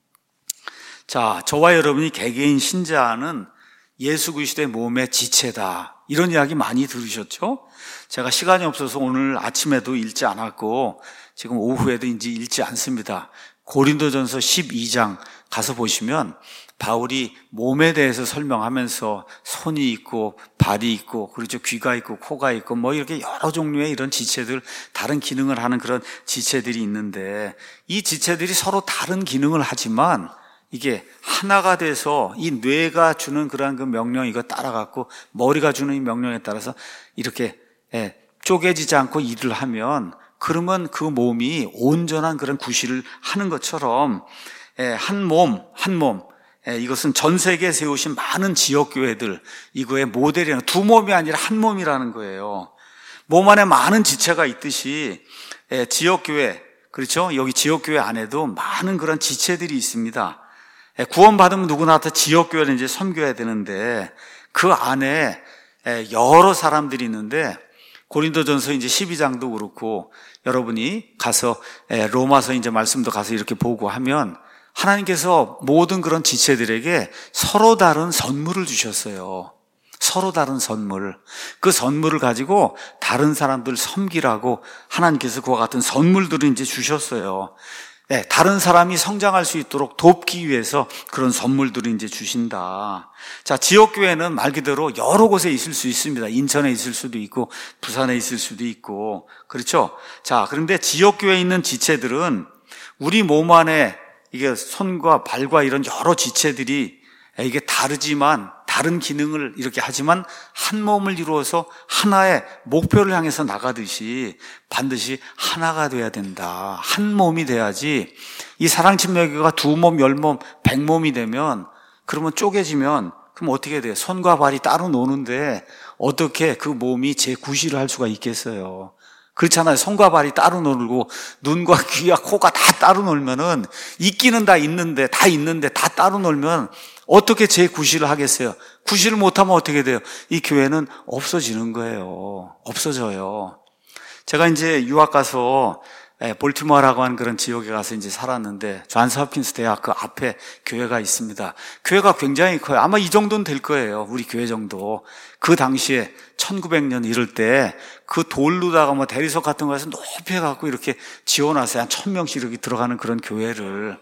자, 저와 여러분이 개개인 신자는 예수 그리스도의 몸의 지체다. 이런 이야기 많이 들으셨죠? 제가 시간이 없어서 오늘 아침에도 읽지 않았고 지금 오후에도 이제 읽지 않습니다. 고린도전서 십이 장 가서 보시면 바울이 몸에 대해서 설명하면서 손이 있고 발이 있고 그렇죠. 귀가 있고 코가 있고 뭐 이렇게 여러 종류의 이런 지체들, 다른 기능을 하는 그런 지체들이 있는데 이 지체들이 서로 다른 기능을 하지만 이게 하나가 돼서 이 뇌가 주는 그러한 그 명령 이거 따라갖고 머리가 주는 이 명령에 따라서 이렇게 예, 쪼개지지 않고 일을 하면 그러면 그 몸이 온전한 그런 구실을 하는 것처럼 예, 한 몸, 한 몸 예, 이것은 전 세계에 세우신 많은 지역교회들 이거의 모델이라는 두 몸이 아니라 한 몸이라는 거예요. 몸 안에 많은 지체가 있듯이 예, 지역교회 그렇죠? 여기 지역교회 안에도 많은 그런 지체들이 있습니다. 예, 구원받으면 누구나 다 지역교회를 이제 섬겨야 되는데 그 안에 예, 여러 사람들이 있는데 고린도전서 이제 십이 장도 그렇고 여러분이 가서 예, 로마서 이제 말씀도 가서 이렇게 보고 하면 하나님께서 모든 그런 지체들에게 서로 다른 선물을 주셨어요. 서로 다른 선물. 그 선물을 가지고 다른 사람들 섬기라고 하나님께서 그와 같은 선물들을 이제 주셨어요. 네, 다른 사람이 성장할 수 있도록 돕기 위해서 그런 선물들을 이제 주신다. 자, 지역교회는 말 그대로 여러 곳에 있을 수 있습니다. 인천에 있을 수도 있고, 부산에 있을 수도 있고, 그렇죠? 자, 그런데 지역교회에 있는 지체들은 우리 몸 안에 이게 손과 발과 이런 여러 지체들이 이게 다르지만 다른 기능을 이렇게 하지만 한 몸을 이루어서 하나의 목표를 향해서 나가듯이 반드시 하나가 돼야 된다. 한 몸이 돼야지 이 사랑침례교회가 두 몸, 열 몸, 백 몸이 되면 그러면 쪼개지면 그럼 어떻게 돼요? 손과 발이 따로 노는데 어떻게 그 몸이 재구실을 할 수가 있겠어요? 그렇잖아요. 손과 발이 따로 놀고 눈과 귀와 코가 다 따로 놀면은 있기는 다 있는데 다 있는데 다 따로 놀면 어떻게 재구실을 하겠어요? 구실을 못하면 어떻게 돼요? 이 교회는 없어지는 거예요. 없어져요. 제가 이제 유학 가서 볼티모어라고 하는 그런 지역에 가서 이제 살았는데 존스 홉킨스 대학 그 앞에 교회가 있습니다. 교회가 굉장히 커요. 아마 이 정도는 될 거예요. 우리 교회 정도. 그 당시에 천구백 년 이럴 때 그 돌로다가 뭐 대리석 같은 거에서 높이 해갖고 이렇게 지어놨어요. 한 천 명씩 이렇게 들어가는 그런 교회를.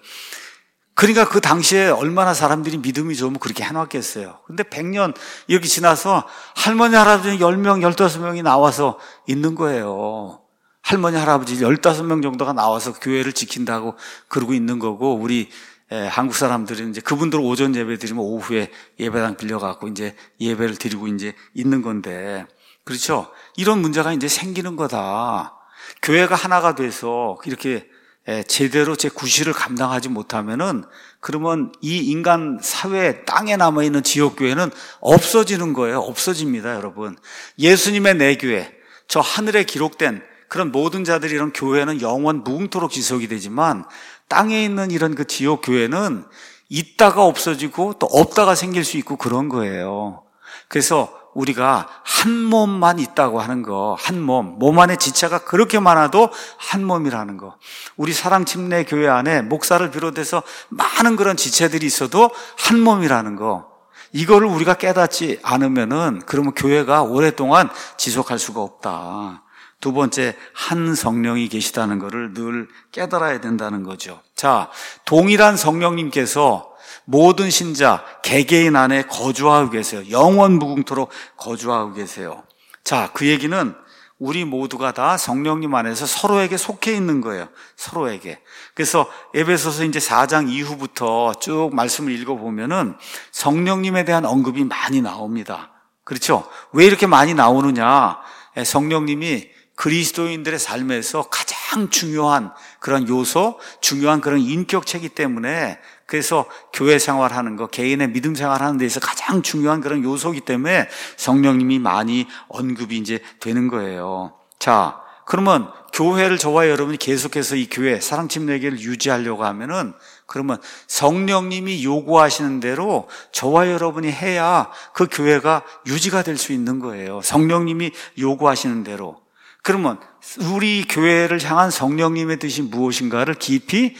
그러니까 그 당시에 얼마나 사람들이 믿음이 좋으면 그렇게 해놨겠어요. 근데 백 년 이렇게 지나서 할머니, 할아버지 열 명, 열다섯 명이 나와서 있는 거예요. 할머니, 할아버지 열다섯 명 정도가 나와서 교회를 지킨다고 그러고 있는 거고, 우리 에, 한국 사람들은 이제 그분들 오전 예배 드리면 오후에 예배당 빌려갖고 이제 예배를 드리고 이제 있는 건데, 그렇죠? 이런 문제가 이제 생기는 거다. 교회가 하나가 돼서 이렇게 에, 제대로 제 구실을 감당하지 못하면은 그러면 이 인간 사회 땅에 남아있는 지역교회는 없어지는 거예요. 없어집니다, 여러분. 예수님의 내 교회, 저 하늘에 기록된 그런 모든 자들이 이런 교회는 영원 무궁토록 지속이 되지만 땅에 있는 이런 그 지역 교회는 있다가 없어지고 또 없다가 생길 수 있고 그런 거예요. 그래서 우리가 한 몸만 있다고 하는 거, 한 몸, 몸 안에 지체가 그렇게 많아도 한 몸이라는 거. 우리 사랑침례 교회 안에 목사를 비롯해서 많은 그런 지체들이 있어도 한 몸이라는 거. 이거를 우리가 깨닫지 않으면은 그러면 교회가 오랫동안 지속할 수가 없다. 두 번째, 한 성령이 계시다는 것을 늘 깨달아야 된다는 거죠. 자, 동일한 성령님께서 모든 신자, 개개인 안에 거주하고 계세요. 영원 무궁토록 거주하고 계세요. 자, 그 얘기는 우리 모두가 다 성령님 안에서 서로에게 속해 있는 거예요. 서로에게. 그래서 에베소서 이제 사 장 이후부터 쭉 말씀을 읽어보면은 성령님에 대한 언급이 많이 나옵니다. 그렇죠? 왜 이렇게 많이 나오느냐? 성령님이 그리스도인들의 삶에서 가장 중요한 그런 요소, 중요한 그런 인격체이기 때문에, 그래서 교회 생활하는 거, 개인의 믿음 생활하는 데 있어서 가장 중요한 그런 요소이기 때문에 성령님이 많이 언급이 이제 되는 거예요. 자, 그러면 교회를 저와 여러분이 계속해서 이 교회, 사랑침례교회를 유지하려고 하면은 그러면 성령님이 요구하시는 대로 저와 여러분이 해야 그 교회가 유지가 될 수 있는 거예요. 성령님이 요구하시는 대로. 그러면 우리 교회를 향한 성령님의 뜻이 무엇인가를 깊이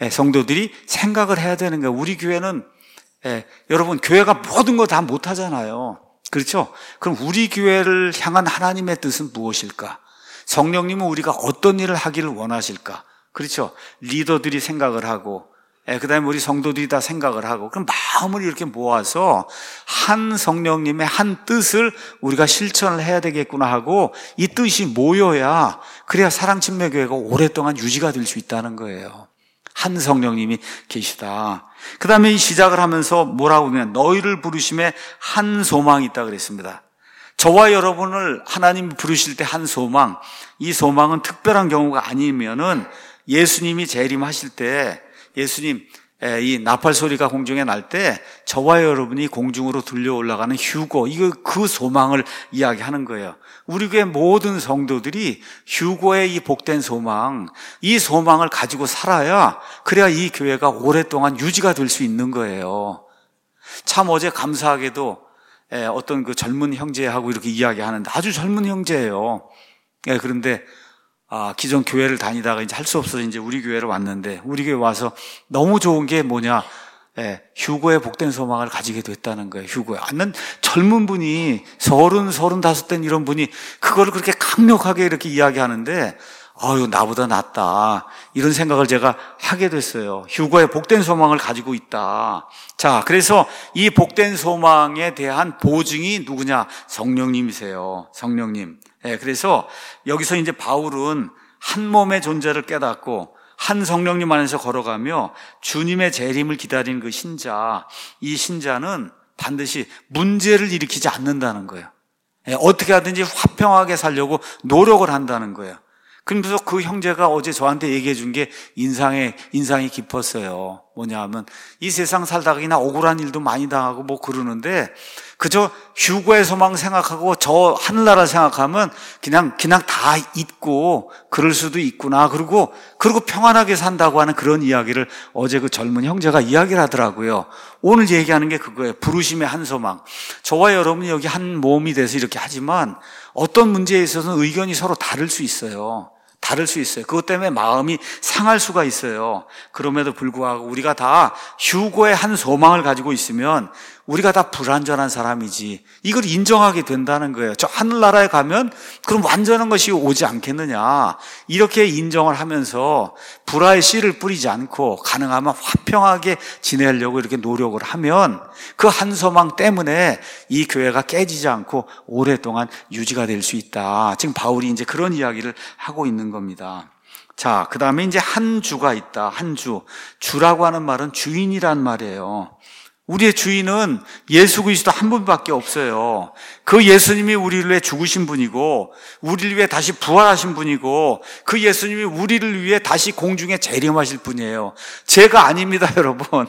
성도들이 생각을 해야 되는 거예요. 우리 교회는 예, 여러분 교회가 모든 거 다 못하잖아요. 그렇죠? 그럼 우리 교회를 향한 하나님의 뜻은 무엇일까? 성령님은 우리가 어떤 일을 하기를 원하실까? 그렇죠? 리더들이 생각을 하고 예, 그 다음에 우리 성도들이 다 생각을 하고 그럼 마음을 이렇게 모아서 한 성령님의 한 뜻을 우리가 실천을 해야 되겠구나 하고 이 뜻이 모여야 그래야 사랑침례교회가 오랫동안 유지가 될 수 있다는 거예요. 한 성령님이 계시다. 그 다음에 이 시작을 하면서 뭐라고 하면 너희를 부르심에 한 소망이 있다 그랬습니다. 저와 여러분을 하나님이 부르실 때 한 소망, 이 소망은 특별한 경우가 아니면은 예수님이 재림하실 때 예수님 이 나팔 소리가 공중에 날 때 저와 여러분이 공중으로 들려 올라가는 휴거, 이거 그 소망을 이야기하는 거예요. 우리 교회 모든 성도들이 휴거의 이 복된 소망, 이 소망을 가지고 살아야 그래야 이 교회가 오랫동안 유지가 될 수 있는 거예요. 참 어제 감사하게도 어떤 그 젊은 형제하고 이렇게 이야기하는데 아주 젊은 형제예요. 그런데 아, 기존 교회를 다니다가 이제 할 수 없어서 이제 우리 교회로 왔는데, 우리 교회 와서 너무 좋은 게 뭐냐, 예, 휴거의 복된 소망을 가지게 됐다는 거예요, 휴거에. 아는 젊은 분이, 서른, 서른다섯 된 이런 분이 그거를 그렇게 강력하게 이렇게 이야기하는데, 아유, 나보다 낫다. 이런 생각을 제가 하게 됐어요. 휴거의 복된 소망을 가지고 있다. 자, 그래서 이 복된 소망에 대한 보증이 누구냐? 성령님이세요. 성령님. 예, 그래서 여기서 이제 바울은 한 몸의 존재를 깨닫고 한 성령님 안에서 걸어가며 주님의 재림을 기다리는 그 신자, 이 신자는 반드시 문제를 일으키지 않는다는 거예요. 예, 어떻게 하든지 화평하게 살려고 노력을 한다는 거예요. 그러면서 그 형제가 어제 저한테 얘기해 준 게 인상에, 인상이 깊었어요. 뭐냐 하면 이 세상 살다가 그냥 억울한 일도 많이 당하고 뭐 그러는데 그저 휴거의 소망 생각하고 저 하늘나라 생각하면 그냥, 그냥 다 잊고 그럴 수도 있구나. 그리고, 그리고 평안하게 산다고 하는 그런 이야기를 어제 그 젊은 형제가 이야기를 하더라고요. 오늘 얘기하는 게 그거예요. 부르심의 한 소망. 저와 여러분이 여기 한 몸이 돼서 이렇게 하지만 어떤 문제에 있어서는 의견이 서로 다를 수 있어요. 다를 수 있어요. 그것 때문에 마음이 상할 수가 있어요. 그럼에도 불구하고 우리가 다 휴거의 한 소망을 가지고 있으면 우리가 다 불완전한 사람이지, 이걸 인정하게 된다는 거예요. 저 하늘나라에 가면 그럼 완전한 것이 오지 않겠느냐, 이렇게 인정을 하면서 불화의 씨를 뿌리지 않고 가능하면 화평하게 지내려고 이렇게 노력을 하면 그 한 소망 때문에 이 교회가 깨지지 않고 오랫동안 유지가 될 수 있다. 지금 바울이 이제 그런 이야기를 하고 있는 겁니다. 자, 그 다음에 이제 한 주가 있다. 한 주. 주라고 하는 말은 주인이란 말이에요. 우리의 주인은 예수 그리스도 한 분밖에 없어요. 그 예수님이 우리를 위해 죽으신 분이고, 우리를 위해 다시 부활하신 분이고, 그 예수님이 우리를 위해 다시 공중에 재림하실 분이에요. 제가 아닙니다, 여러분.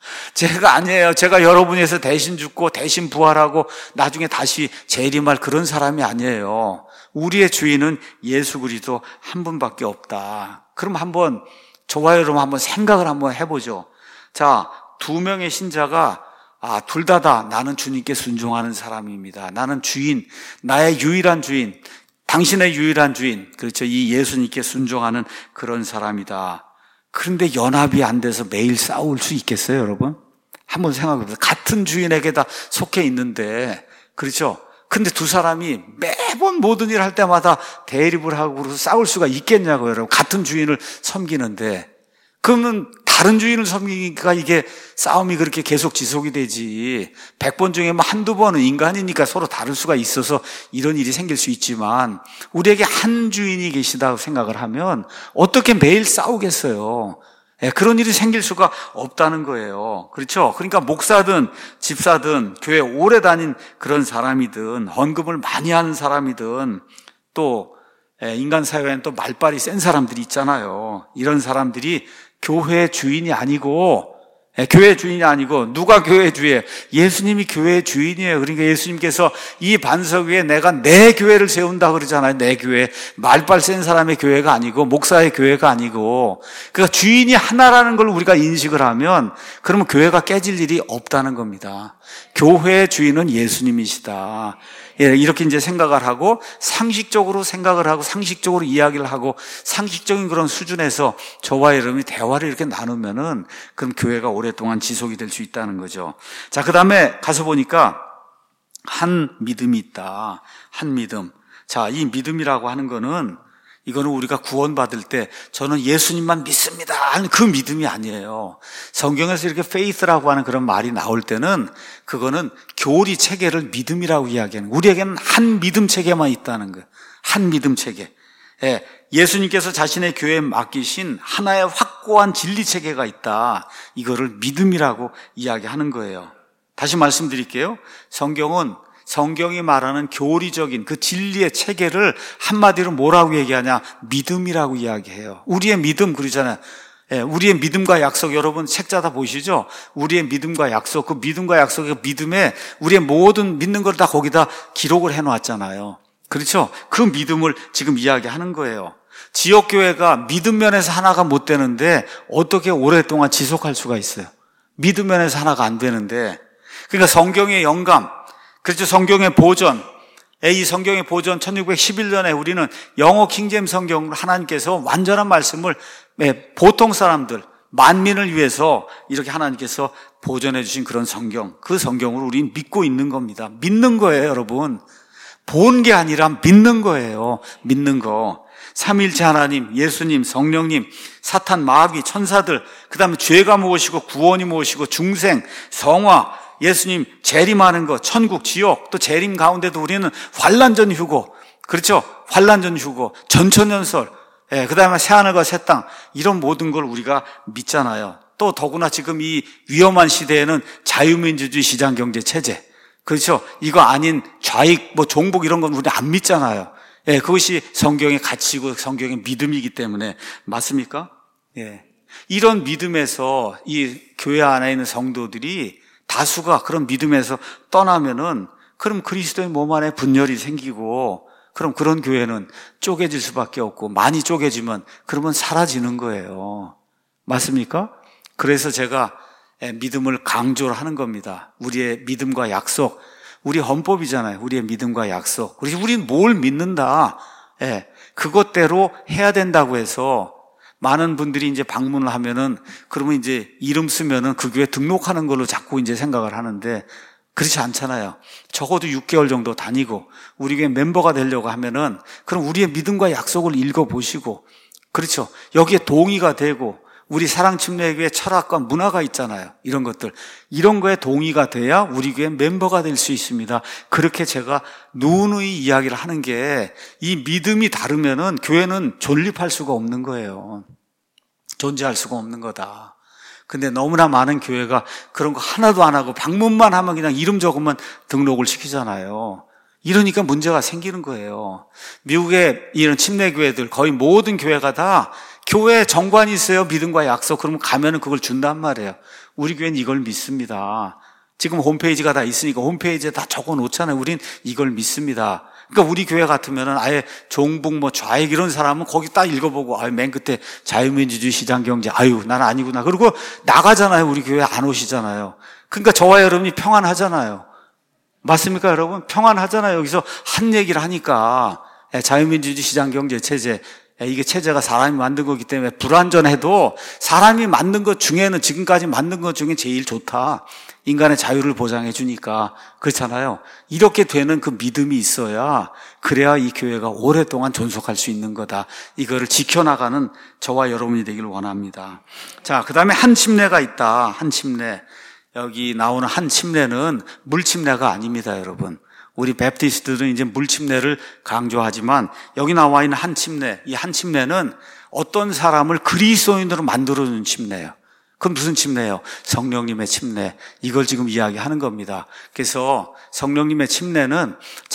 제가 아니에요. 제가 여러분 위해서 대신 죽고 대신 부활하고 나중에 다시 재림할 그런 사람이 아니에요. 우리의 주인은 예수 그리스도 한 분밖에 없다. 그럼 한번 저와 여러분 한번 생각을 한번 해보죠. 자, 두 명의 신자가 아, 둘 다다 나는 주님께 순종하는 사람입니다. 나는 주인, 나의 유일한 주인, 당신의 유일한 주인, 그렇죠. 이 예수님께 순종하는 그런 사람이다. 그런데 연합이 안 돼서 매일 싸울 수 있겠어요, 여러분? 한번 생각해 보세요. 같은 주인에게 다 속해 있는데, 그렇죠. 근데 두 사람이 매번 모든 일 할 때마다 대립을 하고 그래서 싸울 수가 있겠냐고요, 여러분. 같은 주인을 섬기는데. 그러면 다른 주인을 섬기니까 이게 싸움이 그렇게 계속 지속이 되지. 백 번 중에 뭐 한두 번은 인간이니까 서로 다를 수가 있어서 이런 일이 생길 수 있지만 우리에게 한 주인이 계시다고 생각을 하면 어떻게 매일 싸우겠어요. 예, 그런 일이 생길 수가 없다는 거예요. 그렇죠? 그러니까 목사든 집사든 교회 오래 다닌 그런 사람이든 헌금을 많이 하는 사람이든 또 인간 사회에는 또 말빨이 센 사람들이 있잖아요. 이런 사람들이 교회 주인이 아니고 교회 주인이 아니고 누가 교회 주인이에요? 예수님이 교회 주인이에요. 그러니까 예수님께서 이 반석 위에 내가 내 교회를 세운다 그러잖아요. 내 교회. 말빨 센 사람의 교회가 아니고 목사의 교회가 아니고 그러니까 주인이 하나라는 걸 우리가 인식을 하면 그러면 교회가 깨질 일이 없다는 겁니다. 교회의 주인은 예수님이시다. 예, 이렇게 이제 생각을 하고 상식적으로 생각을 하고 상식적으로 이야기를 하고 상식적인 그런 수준에서 저와 여러분이 대화를 이렇게 나누면은 그럼 교회가 오랫동안 지속이 될 수 있다는 거죠. 자, 그 다음에 가서 보니까 한 믿음이 있다. 한 믿음. 자, 이 믿음이라고 하는 거는 이거는 우리가 구원받을 때 저는 예수님만 믿습니다 하는 그 믿음이 아니에요. 성경에서 이렇게 faith라고 하는 그런 말이 나올 때는 그거는 교리 체계를 믿음이라고 이야기하는 거예요. 우리에게는 한 믿음 체계만 있다는 거예요. 한 믿음 체계. 예, 예수님께서 자신의 교회에 맡기신 하나의 확고한 진리 체계가 있다. 이거를 믿음이라고 이야기하는 거예요. 다시 말씀드릴게요. 성경은 성경이 말하는 교리적인 그 진리의 체계를 한마디로 뭐라고 얘기하냐? 믿음이라고 이야기해요. 우리의 믿음 그러잖아요. 예, 우리의 믿음과 약속, 여러분 책자다 보시죠? 우리의 믿음과 약속, 그 믿음과 약속의 믿음에 우리의 모든 믿는 걸 다 거기다 기록을 해놓았잖아요. 그렇죠? 그 믿음을 지금 이야기하는 거예요. 지역교회가 믿음 면에서 하나가 못 되는데 어떻게 오랫동안 지속할 수가 있어요? 믿음 면에서 하나가 안 되는데. 그러니까 성경의 영감, 그렇죠. 성경의 보존. 이 성경의 보존 천육백십일 년에 우리는 영어 킹제임 성경을 하나님께서 완전한 말씀을 보통 사람들, 만민을 위해서 이렇게 하나님께서 보존해 주신 그런 성경. 그 성경을 우리는 믿고 있는 겁니다. 믿는 거예요, 여러분. 본 게 아니라 믿는 거예요. 믿는 거. 삼위일체 하나님, 예수님, 성령님, 사탄, 마귀, 천사들, 그 다음에 죄가 무엇이고 구원이 무엇이고 중생, 성화, 예수님 재림하는 것, 천국, 지옥, 또 재림 가운데도 우리는 환난전 휴고, 그렇죠? 환난전 휴고, 전천연설, 예, 그 다음에 새하늘과 새 땅, 이런 모든 걸 우리가 믿잖아요. 또 더구나 지금 이 위험한 시대에는 자유민주주의 시장경제 체제, 그렇죠? 이거 아닌 좌익, 뭐 종북 이런 건 우리 안 믿잖아요. 예, 그것이 성경의 가치고 성경의 믿음이기 때문에 맞습니까? 예, 이런 믿음에서 이 교회 안에 있는 성도들이 다수가 그런 믿음에서 떠나면은 그럼 그리스도의 몸 안에 분열이 생기고 그럼 그런 교회는 쪼개질 수밖에 없고 많이 쪼개지면 그러면 사라지는 거예요. 맞습니까? 그래서 제가 믿음을 강조를 하는 겁니다. 우리의 믿음과 약속, 우리 헌법이잖아요. 우리의 믿음과 약속. 우리 우리는 뭘 믿는다. 예, 그것대로 해야 된다고 해서 많은 분들이 이제 방문을 하면은 그러면 이제 이름 쓰면은 그 교회 등록하는 걸로 자꾸 이제 생각을 하는데 그렇지 않잖아요. 적어도 육 개월 정도 다니고 우리 교회 멤버가 되려고 하면은 그럼 우리의 믿음과 약속을 읽어보시고 그렇죠. 여기에 동의가 되고 우리 사랑침례교회 철학과 문화가 있잖아요. 이런 것들. 이런 거에 동의가 돼야 우리 교회 멤버가 될 수 있습니다. 그렇게 제가 누누이 이야기를 하는 게 이 믿음이 다르면은 교회는 존립할 수가 없는 거예요. 존재할 수가 없는 거다. 근데 너무나 많은 교회가 그런 거 하나도 안 하고 방문만 하면 그냥 이름 적으면 등록을 시키잖아요. 이러니까 문제가 생기는 거예요. 미국의 이런 침례교회들 거의 모든 교회가 다 교회 정관이 있어요. 믿음과 약속. 그러면 가면은 그걸 준단 말이에요. 우리 교회는 이걸 믿습니다. 지금 홈페이지가 다 있으니까 홈페이지에 다 적어 놓잖아요. 우린 이걸 믿습니다. 그러니까 우리 교회 같으면은 아예 종북 뭐 좌익 이런 사람은 거기 딱 읽어보고 아유 맨 끝에 자유민주주의 시장경제 아유 난 아니구나. 그리고 나가잖아요. 우리 교회 안 오시잖아요. 그러니까 저와 여러분이 평안하잖아요. 맞습니까, 여러분? 평안하잖아요. 여기서 한 얘기를 하니까. 자유민주주의 시장경제체제, 이게 체제가 사람이 만든 거기 때문에 불완전해도 사람이 만든 것 중에는 지금까지 만든 것 중에 제일 좋다. 인간의 자유를 보장해 주니까. 그렇잖아요. 이렇게 되는 그 믿음이 있어야 그래야 이 교회가 오랫동안 존속할 수 있는 거다. 이거를 지켜나가는 저와 여러분이 되기를 원합니다. 자, 그 다음에 한 침례가 있다. 한 침례. 여기 나오는 한 침례는 물 침례가 아닙니다, 여러분. 우리 베프티스트들은 이제 물 침례를 강조하지만 여기 나와 있는 한 침례, 이 한 침례는 어떤 사람을 그리스도인으로 만들어주는 침례예요. 그건 무슨 침례예요? 성령님의 침례. 이걸 지금 이야기하는 겁니다. 그래서 성령님의 침례는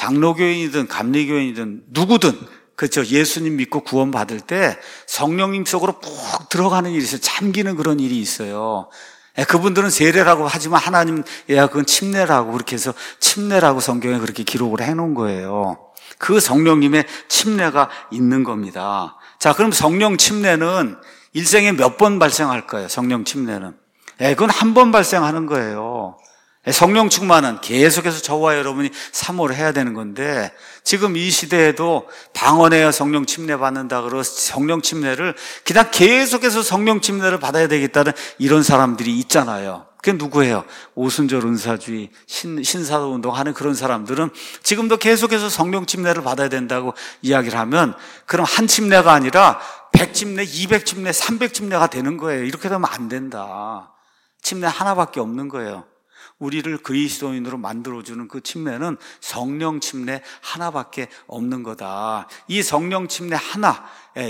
장로교인이든 감리교인이든 누구든 그렇죠. 예수님 믿고 구원받을 때 성령님 속으로 푹 들어가는 일이 있어요. 잠기는 그런 일이 있어요. 그분들은 세례라고 하지만 하나님, 야, 그건 침례라고 그렇게 해서 침례라고 성경에 그렇게 기록을 해놓은 거예요. 그 성령님의 침례가 있는 겁니다. 자, 그럼 성령 침례는 일생에 몇 번 발생할까요? 성령 침례는. 예, 그건 한 번 발생하는 거예요. 성령 충만은 계속해서 저와 여러분이 사모를 해야 되는 건데 지금 이 시대에도 방언해야 성령 침례 받는다 그러고 성령 침례를 그냥 계속해서 성령 침례를 받아야 되겠다는 이런 사람들이 있잖아요. 그게 누구예요? 오순절 은사주의, 신, 신사도 운동하는 그런 사람들은 지금도 계속해서 성령 침례를 받아야 된다고 이야기를 하면 그럼 한 침례가 아니라 백 침례, 이백 침례, 삼백 침례가 되는 거예요. 이렇게 되면 안 된다. 침례 하나밖에 없는 거예요. 우리를 그리스도인으로 만들어주는 그 침례는 성령 침례 하나밖에 없는 거다. 이 성령 침례 하나,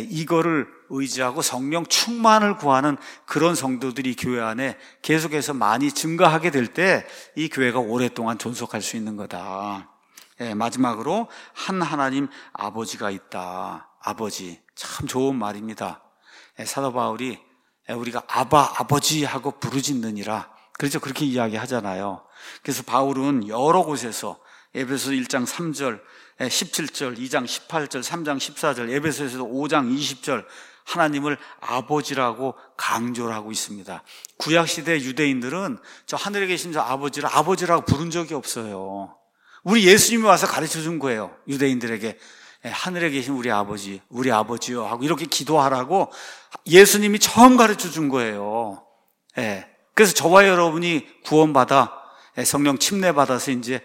이거를 의지하고 성령 충만을 구하는 그런 성도들이 교회 안에 계속해서 많이 증가하게 될 때 이 교회가 오랫동안 존속할 수 있는 거다. 마지막으로 한 하나님 아버지가 있다. 아버지, 참 좋은 말입니다. 사도 바울이 우리가 아바 아버지 하고 부르짖느니라. 그렇죠. 그렇게 이야기하잖아요. 그래서 바울은 여러 곳에서 에베소 일 장 삼 절, 십칠 절, 이 장 십팔 절, 삼 장 십사 절, 에베소에서도 오 장 이십 절 하나님을 아버지라고 강조를 하고 있습니다. 구약시대 유대인들은 저 하늘에 계신 저 아버지를 아버지라고 부른 적이 없어요. 우리 예수님이 와서 가르쳐 준 거예요. 유대인들에게. 하늘에 계신 우리 아버지, 우리 아버지요 하고 이렇게 기도하라고 예수님이 처음 가르쳐 준 거예요. 예. 그래서 저와 여러분이 구원받아 성령 침례받아서 이제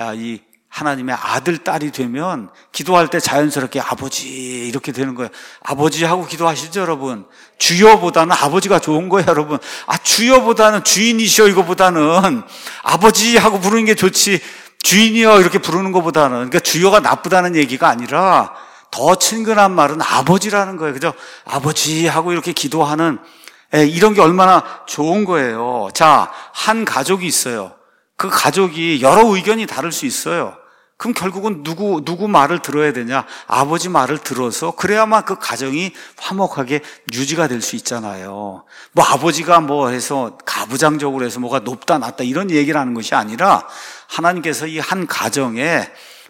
이 하나님의 아들, 딸이 되면 기도할 때 자연스럽게 아버지 이렇게 되는 거예요. 아버지 하고 기도하시죠, 여러분. 주여보다는 아버지가 좋은 거예요, 여러분. 아, 주여보다는 주인이시여 이거보다는 아버지 하고 부르는 게 좋지 주인이여 이렇게 부르는 것보다는. 그러니까 주여가 나쁘다는 얘기가 아니라 더 친근한 말은 아버지라는 거예요. 그죠? 아버지 하고 이렇게 기도하는 이런 게 얼마나 좋은 거예요. 자, 한 가족이 있어요. 그 가족이 여러 의견이 다를 수 있어요. 그럼 결국은 누구, 누구 말을 들어야 되냐? 아버지 말을 들어서 그래야만 그 가정이 화목하게 유지가 될 수 있잖아요. 뭐 아버지가 뭐 해서 가부장적으로 해서 뭐가 높다, 낮다 이런 얘기를 하는 것이 아니라 하나님께서 이 한 가정에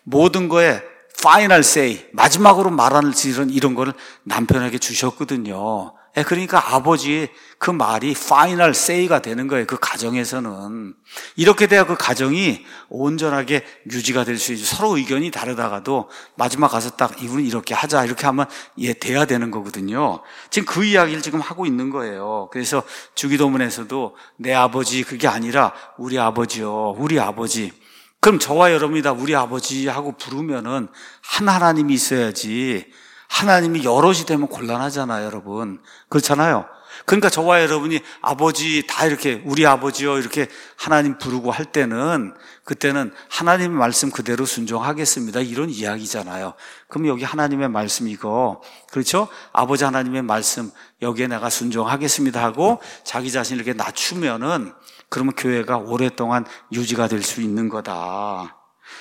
모든 거에 파이널 세이, 마지막으로 말하는 이런, 이런 거를 남편에게 주셨거든요. 그러니까 아버지 그 말이 파이널 세이가 되는 거예요. 그 가정에서는. 이렇게 돼야 그 가정이 온전하게 유지가 될 수 있죠. 서로 의견이 다르다가도 마지막 가서 딱 이분은 이렇게 하자 이렇게 하면 예, 돼야 되는 거거든요. 지금 그 이야기를 지금 하고 있는 거예요. 그래서 주기도문에서도 내 아버지 그게 아니라 우리 아버지요. 우리 아버지. 그럼 저와 여러분이 다 우리 아버지 하고 부르면은 한 하나님이 있어야지 하나님이 여럿이 되면 곤란하잖아요, 여러분. 그렇잖아요. 그러니까 저와 여러분이 아버지 다 이렇게 우리 아버지요 이렇게 하나님 부르고 할 때는 그때는 하나님의 말씀 그대로 순종하겠습니다. 이런 이야기잖아요. 그럼 여기 하나님의 말씀 이거 그렇죠? 아버지 하나님의 말씀 여기에 내가 순종하겠습니다 하고 자기 자신을 이렇게 낮추면은 그러면 교회가 오랫동안 유지가 될 수 있는 거다.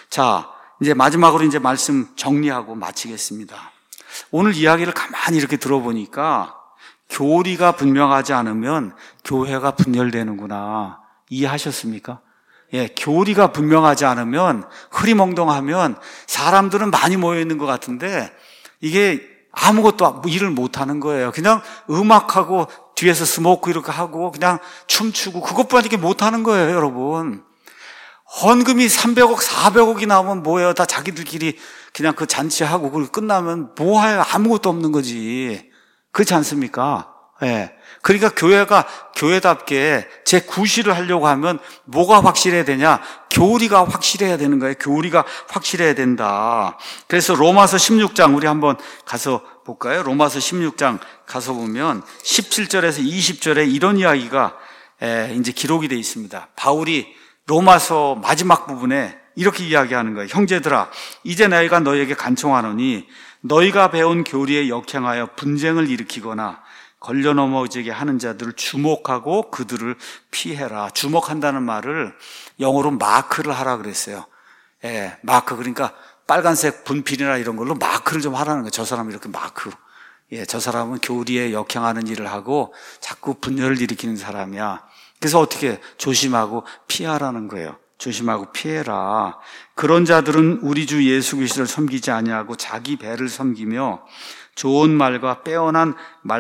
자, 이제 마지막으로 이제 말씀 정리하고 마치겠습니다. 오늘 이야기를 가만히 이렇게 들어보니까 교리가 분명하지 않으면 교회가 분열되는구나. 이해하셨습니까? 예, 교리가 분명하지 않으면 흐리멍덩하면 사람들은 많이 모여 있는 것 같은데 이게 아무것도 일을 못 하는 거예요. 그냥 음악하고 뒤에서 스모크 이렇게 하고 그냥 춤추고 그것뿐이게 못하는 거예요, 여러분. 헌금이 삼백억, 사백억이 나오면 뭐예요? 다 자기들끼리 그냥 그 잔치하고 그걸 끝나면 뭐해요? 아무것도 없는 거지. 그렇지 않습니까? 예. 그러니까 교회가 교회답게 제 구실을 하려고 하면 뭐가 확실해야 되냐? 교리가 확실해야 되는 거예요. 교리가 확실해야 된다. 그래서 로마서 십육 장 우리 한번 가서 볼까요? 로마서 십육 장 가서 보면 십칠 절에서 이십 절에 이런 이야기가 이제 기록이 되어 있습니다. 바울이 로마서 마지막 부분에 이렇게 이야기하는 거예요. 형제들아, 이제 너희가 너희에게 간청하노니 너희가 배운 교리에 역행하여 분쟁을 일으키거나 걸려 넘어지게 하는 자들을 주목하고 그들을 피해라. 주목한다는 말을 영어로 마크를 하라 그랬어요. 예, 마크. 그러니까 빨간색 분필이나 이런 걸로 마크를 좀 하라는 거예요. 저 사람은 이렇게 마크. 예, 저 사람은 교리에 역행하는 일을 하고 자꾸 분열을 일으키는 사람이야. 그래서 어떻게 조심하고 피하라는 거예요. 조심하고 피해라. 그런 자들은 우리 주 예수 그리스도를 섬기지 아니하고 자기 배를 섬기며 좋은 말과 빼어난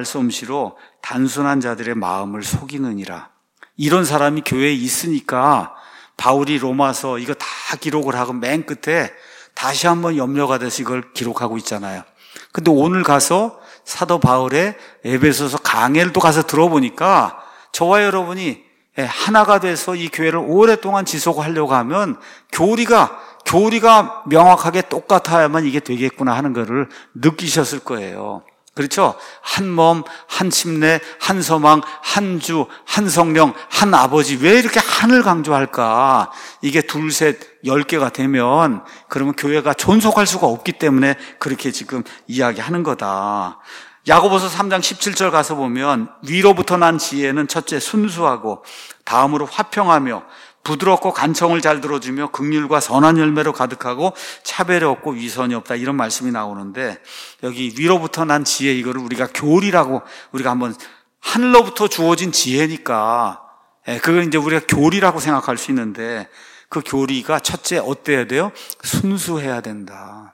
말솜씨로 단순한 자들의 마음을 속이느니라. 이런 사람이 교회에 있으니까 바울이 로마서 이거 다 기록을 하고 맨 끝에 다시 한번 염려가 돼서 이걸 기록하고 있잖아요. 근데 오늘 가서 사도 바울의 에베소서 강해를 또 가서 들어보니까 저와 여러분이 하나가 돼서 이 교회를 오랫동안 지속하려고 하면 교리가 교리가 명확하게 똑같아야만 이게 되겠구나 하는 것을 느끼셨을 거예요. 그렇죠? 한 몸, 한 침례, 한 소망, 한 주, 한 성령, 한 아버지. 왜 이렇게 한을 강조할까? 이게 둘, 셋, 열 개가 되면 그러면 교회가 존속할 수가 없기 때문에 그렇게 지금 이야기하는 거다. 야고보서 삼 장 십칠 절 가서 보면 위로부터 난 지혜는 첫째 순수하고 다음으로 화평하며 부드럽고 간청을 잘 들어주며 긍휼과 선한 열매로 가득하고 차별이 없고 위선이 없다 이런 말씀이 나오는데 여기 위로부터 난 지혜 이거를 우리가 교리라고 우리가 한번 하늘로부터 주어진 지혜니까 그걸 이제 우리가 교리라고 생각할 수 있는데 그 교리가 첫째 어때야 돼요? 순수해야 된다.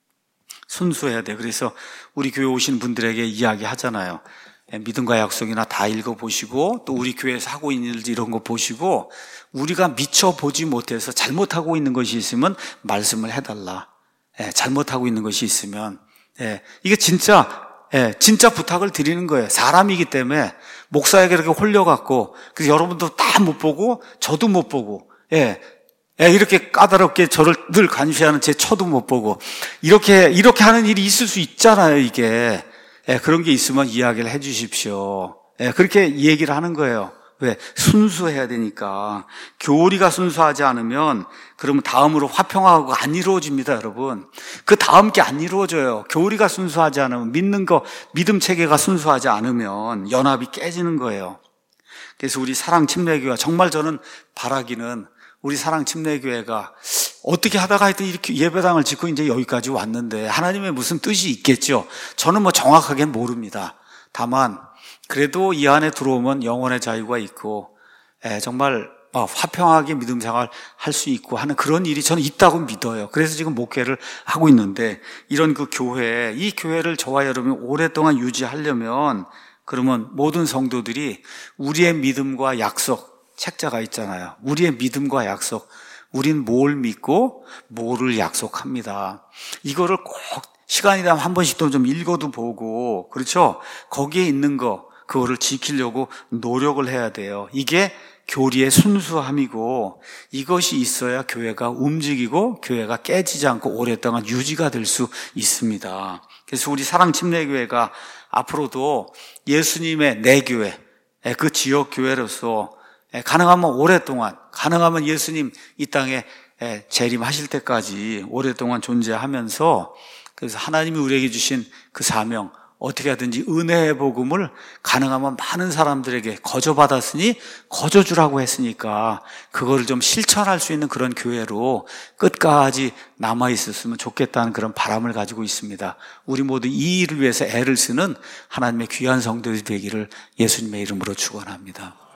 순수해야 돼. 그래서 우리 교회 오신 분들에게 이야기 하잖아요. 믿음과 약속이나 다 읽어보시고 또 우리 교회에서 하고 있는 일 이런 거 보시고 우리가 미처 보지 못해서 잘못하고 있는 것이 있으면 말씀을 해달라. 예, 잘못하고 있는 것이 있으면 예, 이게 진짜 예, 진짜 부탁을 드리는 거예요. 사람이기 때문에 목사에게 이렇게 홀려갖고 그래서 여러분도 다 못 보고 저도 못 보고 예. 예, 이렇게 까다롭게 저를 늘 관시하는 제 처도 못 보고 이렇게 이렇게 하는 일이 있을 수 있잖아요. 이게 예, 그런 게 있으면 이야기를 해 주십시오. 예, 그렇게 얘기를 하는 거예요. 왜? 순수해야 되니까. 교리가 순수하지 않으면 그러면 다음으로 화평하고 안 이루어집니다, 여러분. 그 다음 게 안 이루어져요. 교리가 순수하지 않으면 믿는 거 믿음 체계가 순수하지 않으면 연합이 깨지는 거예요. 그래서 우리 사랑 침례교회가 정말 저는 바라기는 우리 사랑 침례교회가 어떻게 하다가 하여튼 이렇게 예배당을 짓고 이제 여기까지 왔는데 하나님의 무슨 뜻이 있겠죠. 저는 뭐 정확하게 모릅니다. 다만 그래도 이 안에 들어오면 영혼의 자유가 있고 예, 정말 화평하게 믿음 생활 할 수 있고 하는 그런 일이 저는 있다고 믿어요. 그래서 지금 목회를 하고 있는데 이런 그 교회, 이 교회를 저와 여러분이 오랫동안 유지하려면 그러면 모든 성도들이 우리의 믿음과 약속 책자가 있잖아요. 우리의 믿음과 약속. 우린 뭘 믿고 뭐를 약속합니다. 이거를 꼭 시간이 되면 한 번씩 좀 읽어도 보고 그렇죠? 거기에 있는 거 그거를 지키려고 노력을 해야 돼요. 이게 교리의 순수함이고 이것이 있어야 교회가 움직이고 교회가 깨지지 않고 오랫동안 유지가 될 수 있습니다. 그래서 우리 사랑 침례교회가 앞으로도 예수님의 내 교회, 그 지역 교회로서 가능하면 오랫동안, 가능하면 예수님 이 땅에 재림하실 때까지 오랫동안 존재하면서 그래서 하나님이 우리에게 주신 그 사명, 어떻게 하든지 은혜의 복음을 가능하면 많은 사람들에게 거저받았으니 거저주라고 했으니까 그거를 좀 실천할 수 있는 그런 교회로 끝까지 남아있었으면 좋겠다는 그런 바람을 가지고 있습니다. 우리 모두 이 일을 위해서 애를 쓰는 하나님의 귀한 성도들이 되기를 예수님의 이름으로 축원합니다.